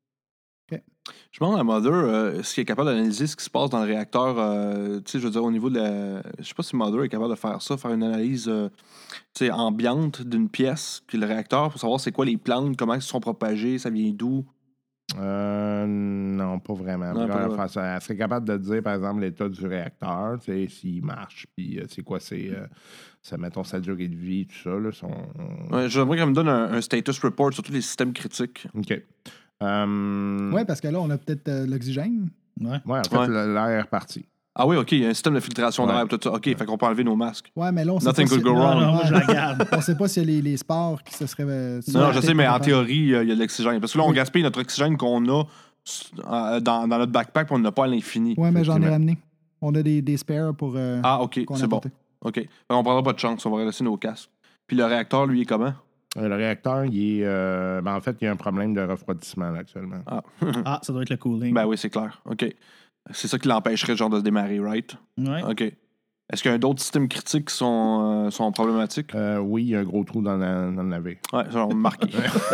Je demande à Mother euh, s'il est capable d'analyser ce qui se passe dans le réacteur. euh, tu sais, je veux dire, au niveau de la. Je sais pas si Mother est capable de faire ça, faire une analyse euh, tu sais, ambiante d'une pièce, puis le réacteur, pour savoir c'est quoi les plantes, comment elles se sont propagées, ça vient d'où. Euh, non, pas vraiment. Non, Elle, pas va vraiment. faire ça. Elle serait capable de dire, par exemple, l'état du réacteur, tu sais, s'il marche, puis euh, c'est quoi, c'est, euh, ça, mettons, sa durée de vie, tout ça. Là, son... Ouais, j'aimerais qu'elle me donne un, un status report sur tous les systèmes critiques. OK. Euh, Oui, parce que là, on a peut-être euh, l'oxygène. Ouais. ouais, en fait, Ouais. le- l'air est reparti. Ah oui, OK, il y a un système de filtration Ouais. d'air, tout ça. OK, fait qu'on peut enlever nos masques. Ouais, mais là, on sait Nothing pas si... could go non, wrong. Non, moi, je la ouais. garde. On sait pas s'il y a les, les sports qui se seraient... euh, Non, non, je peut-être sais, mais en capables. théorie, euh, il y a de l'oxygène. Parce que là, on Oui. gaspille notre oxygène qu'on a euh, dans, dans notre backpack, puis on n'a pas à l'infini. Ouais, mais j'en ai Effectivement. ramené. On a des, des spares pour... euh, Ah, OK, qu'on a c'est bon. apporté. OK. Fait qu'on prendra pas de chance, on va laisser nos casques. Puis le réacteur, lui, est comment? Euh, le réacteur, il est, euh, ben, en fait, il y a un problème de refroidissement là, actuellement. Ah, Ah, ça doit être le cooling. ben oui, c'est clair. OK. C'est ça qui l'empêcherait, genre, de se démarrer, right? Ouais. OK. Est-ce qu'il y a d'autres systèmes critiques qui sont, euh, sont problématiques? Euh, oui, il y a un gros trou dans, la, dans le navire. Ouais, ça, on va marquer.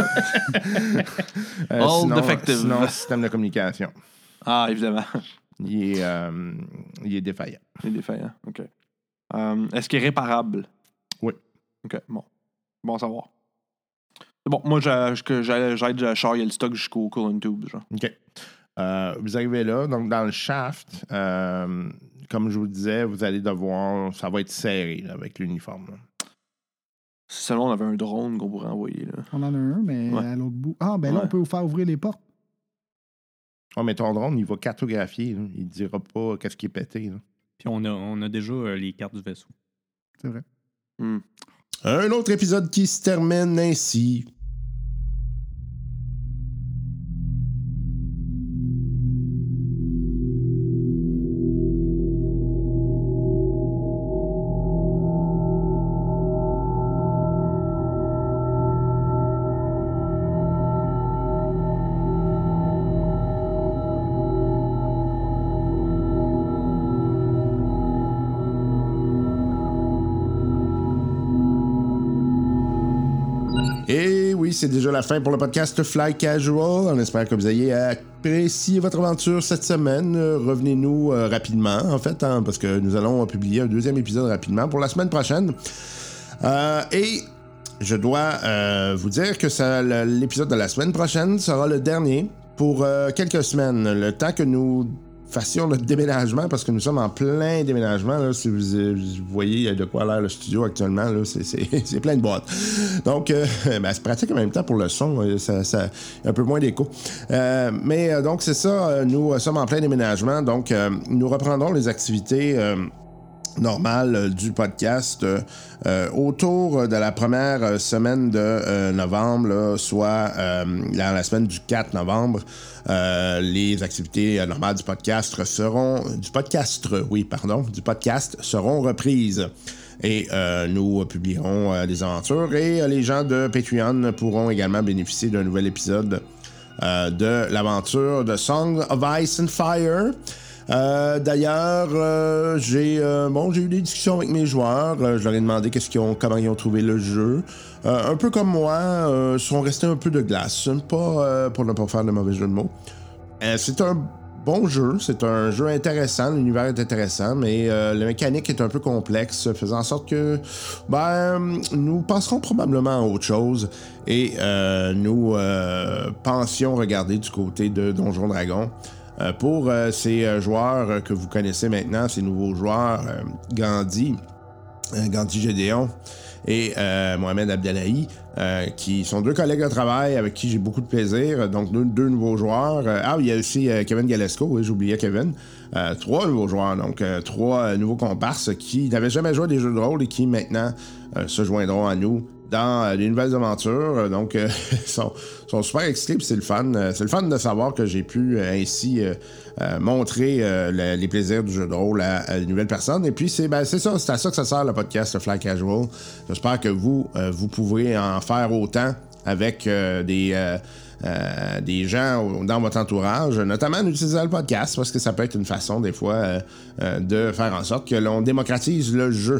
Euh, All sinon, defective. sinon, le système de communication. Ah, évidemment. Il est, euh, il est défaillant. Il est défaillant. OK. Euh, est-ce qu'il est réparable? Oui. OK, bon. Bon à savoir. C'est bon, moi, j'ai- que j'aide j'aide à charrier le stock jusqu'au coolant tube, genre. OK. Euh, vous arrivez là, donc dans le shaft, euh, comme je vous disais, vous allez devoir, ça va être serré là, avec l'uniforme. là. Si seulement on avait un drone qu'on pourrait envoyer, là. On en a un, mais Ouais. à l'autre bout... Ah, ben là, Ouais. on peut vous faire ouvrir les portes. Oh, mais ton drone, il va cartographier. Là. Il ne dira pas qu'est-ce qui est pété. là. Puis on a, on a déjà euh, les cartes du vaisseau. C'est vrai. Hmm. Un autre épisode qui se termine ainsi. Et oui, c'est déjà la fin pour le podcast Fly Casual. On espère que vous ayez apprécié votre aventure cette semaine. Euh, revenez-nous euh, rapidement, en fait, hein, parce que nous allons publier un deuxième épisode rapidement pour la semaine prochaine. Euh, et je dois euh, vous dire que ça, l'épisode de la semaine prochaine sera le dernier pour euh, quelques semaines. Le temps que nous fassions notre déménagement, parce que nous sommes en plein déménagement. Là, si vous, vous voyez de quoi a l'air le studio actuellement, là, c'est, c'est, c'est plein de boîtes. Donc, euh, ben, c'est pratique en même temps pour le son. Ça, ça, un peu moins d'écho. Euh, mais euh, donc, c'est ça. Nous euh, sommes en plein déménagement. Donc, euh, nous reprendrons les activités euh, normales du podcast euh, euh, autour de la première semaine de euh, novembre, là, soit euh, dans la semaine du quatre novembre. Euh, les activités normales du podcast seront du podcast, oui, pardon, du podcast seront reprises. Et euh, nous publierons euh, des aventures et euh, les gens de Patreon pourront également bénéficier d'un nouvel épisode euh, de l'aventure de Song of Ice and Fire. Euh, d'ailleurs, euh, j'ai euh, bon, j'ai eu des discussions avec mes joueurs. Euh, je leur ai demandé qu'est-ce qu'ils ont, comment ils ont trouvé le jeu. Euh, un peu comme moi, euh, ils sont restés un peu de glace, pas euh, pour ne pas faire de mauvais jeu de mots. Euh, c'est un bon jeu, c'est un jeu intéressant, l'univers est intéressant, mais euh, la mécanique est un peu complexe, faisant en sorte que ben, nous passerons probablement à autre chose et euh, nous euh, pensions regarder du côté de Donjon Dragon. Euh, pour euh, ces euh, joueurs euh, que vous connaissez maintenant, ces nouveaux joueurs, euh, Gandhi, euh, Gandhi Gédéon et euh, Mohamed Abdellahi, euh, qui sont deux collègues de travail avec qui j'ai beaucoup de plaisir. Donc, deux, deux nouveaux joueurs. Euh, ah, il y a aussi euh, Kevin Galesco, oui, j'oubliais Kevin. Euh, trois nouveaux joueurs, donc euh, trois euh, nouveaux comparses qui n'avaient jamais joué à des jeux de rôle et qui maintenant euh, se joindront à nous dans euh, des nouvelles aventures. Donc, euh, ils sont, sont super excités, puis c'est le fun. Euh, c'est le fun de savoir que j'ai pu euh, ainsi euh, euh, montrer euh, le, les plaisirs du jeu de rôle à, à de nouvelles personnes. Et puis, c'est, ben, c'est ça, c'est à ça que ça sert le podcast le Fly Casual. J'espère que vous, euh, vous pouvez en faire autant avec euh, des... Euh, Euh, des gens dans votre entourage, notamment en utilisant le podcast, parce que ça peut être une façon, des fois, euh, euh, de faire en sorte que l'on démocratise le jeu.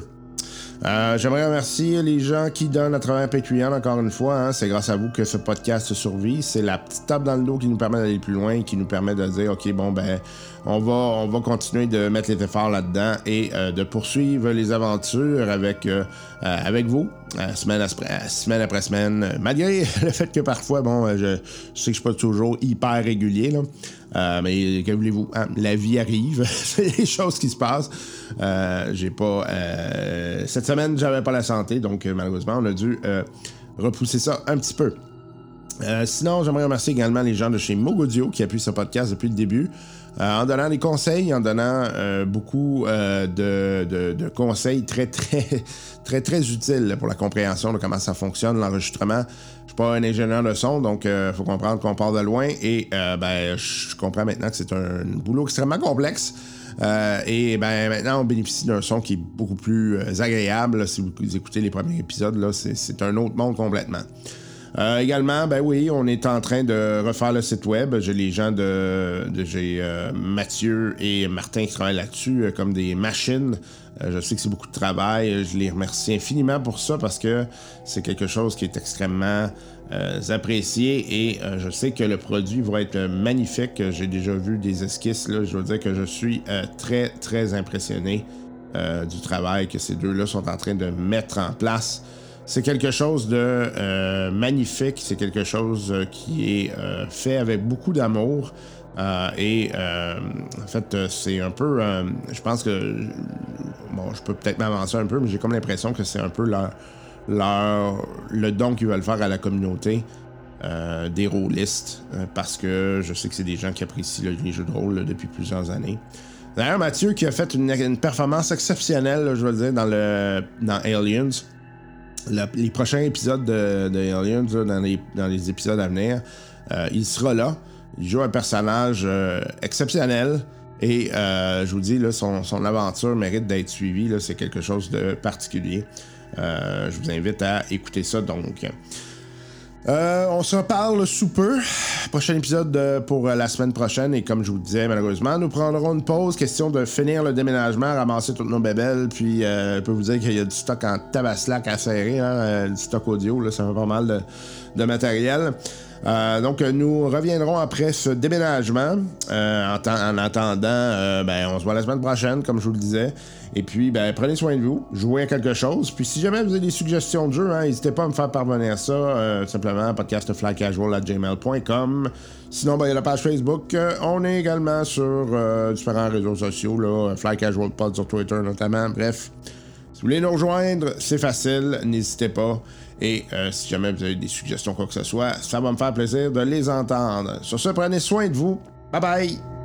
Euh, j'aimerais remercier les gens qui donnent à travers Patreon, encore une fois. Hein, c'est grâce à vous que ce podcast survit. C'est la petite tape dans le dos qui nous permet d'aller plus loin, qui nous permet de dire, OK, bon, ben, on va, on va continuer de mettre les efforts là-dedans et euh, de poursuivre les aventures avec, euh, euh, avec vous, euh, semaine, après, semaine après semaine, malgré le fait que parfois, bon, je, je sais que je suis pas toujours hyper régulier, là. Euh, mais que voulez-vous, hein? La vie arrive, c'est des choses qui se passent. Euh, j'ai pas. Euh, cette semaine, j'avais pas la santé, donc euh, malheureusement, on a dû euh, repousser ça un petit peu. Euh, sinon, j'aimerais remercier également les gens de chez Mogodio qui appuient ce podcast depuis le début. Euh, en donnant des conseils, en donnant euh, beaucoup euh, de, de, de conseils très, très, très, très utiles pour la compréhension de comment ça fonctionne, l'enregistrement. Je suis pas un ingénieur de son, donc il euh, faut comprendre qu'on part de loin et euh, ben, je comprends maintenant que c'est un boulot extrêmement complexe. Euh, et ben maintenant, on bénéficie d'un son qui est beaucoup plus euh, agréable. Là, si vous écoutez les premiers épisodes, là, c'est, c'est un autre monde complètement. Euh, également, ben oui, on est en train de refaire le site web. J'ai les gens de, de j'ai euh, Mathieu et Martin qui travaillent là-dessus euh, comme des machines. Euh, je sais que c'est beaucoup de travail. Je les remercie infiniment pour ça parce que c'est quelque chose qui est extrêmement euh, apprécié et euh, je sais que le produit va être magnifique. J'ai déjà vu des esquisses. Là. Je veux dire que je suis euh, très, très impressionné euh, du travail que ces deux-là sont en train de mettre en place. C'est quelque chose de euh, magnifique, c'est quelque chose euh, qui est euh, fait avec beaucoup d'amour euh, et euh, en fait c'est un peu, euh, je pense que, bon je peux peut-être m'avancer un peu, mais j'ai comme l'impression que c'est un peu leur, leur le don qu'ils veulent faire à la communauté euh, des rôlistes euh, parce que je sais que c'est des gens qui apprécient là, les jeux de rôle là, depuis plusieurs années. D'ailleurs Mathieu qui a fait une, une performance exceptionnelle, là, je veux dire, dans, le, dans Aliens. La, les prochains épisodes de, de Aliens, là, dans, les, dans les épisodes à venir, euh, il sera là. Il joue un personnage euh, exceptionnel et euh, je vous dis, là, son, son aventure mérite d'être suivie. Là, c'est quelque chose de particulier. Euh, je vous invite à écouter ça donc. Euh, on se reparle sous peu. prochain épisode euh, pour euh, la semaine prochaine. Et comme je vous le disais, malheureusement, nous prendrons une pause. Question de finir le déménagement, ramasser toutes nos bébelles. Puis, euh, je peux vous dire qu'il y a du stock en tabaslac à serrer, hein, euh, du stock audio. Là, ça fait pas mal de, de matériel. Euh, donc, nous reviendrons après ce déménagement. Euh, en, en attendant, euh, ben, on se voit la semaine prochaine, comme je vous le disais. Et puis, ben, prenez soin de vous, jouez à quelque chose. Puis, si jamais vous avez des suggestions de jeux, hein, n'hésitez pas à me faire parvenir ça. Euh, simplement, podcast fly casual arobase gmail point com. Sinon, ben, il y a la page Facebook. Euh, on est également sur euh, différents réseaux sociaux, là, Fly Casual Pod sur Twitter notamment. Bref, si vous voulez nous rejoindre, c'est facile, n'hésitez pas. Et euh, si jamais vous avez des suggestions, quoi que ce soit, ça va me faire plaisir de les entendre. Sur ce, prenez soin de vous. Bye bye!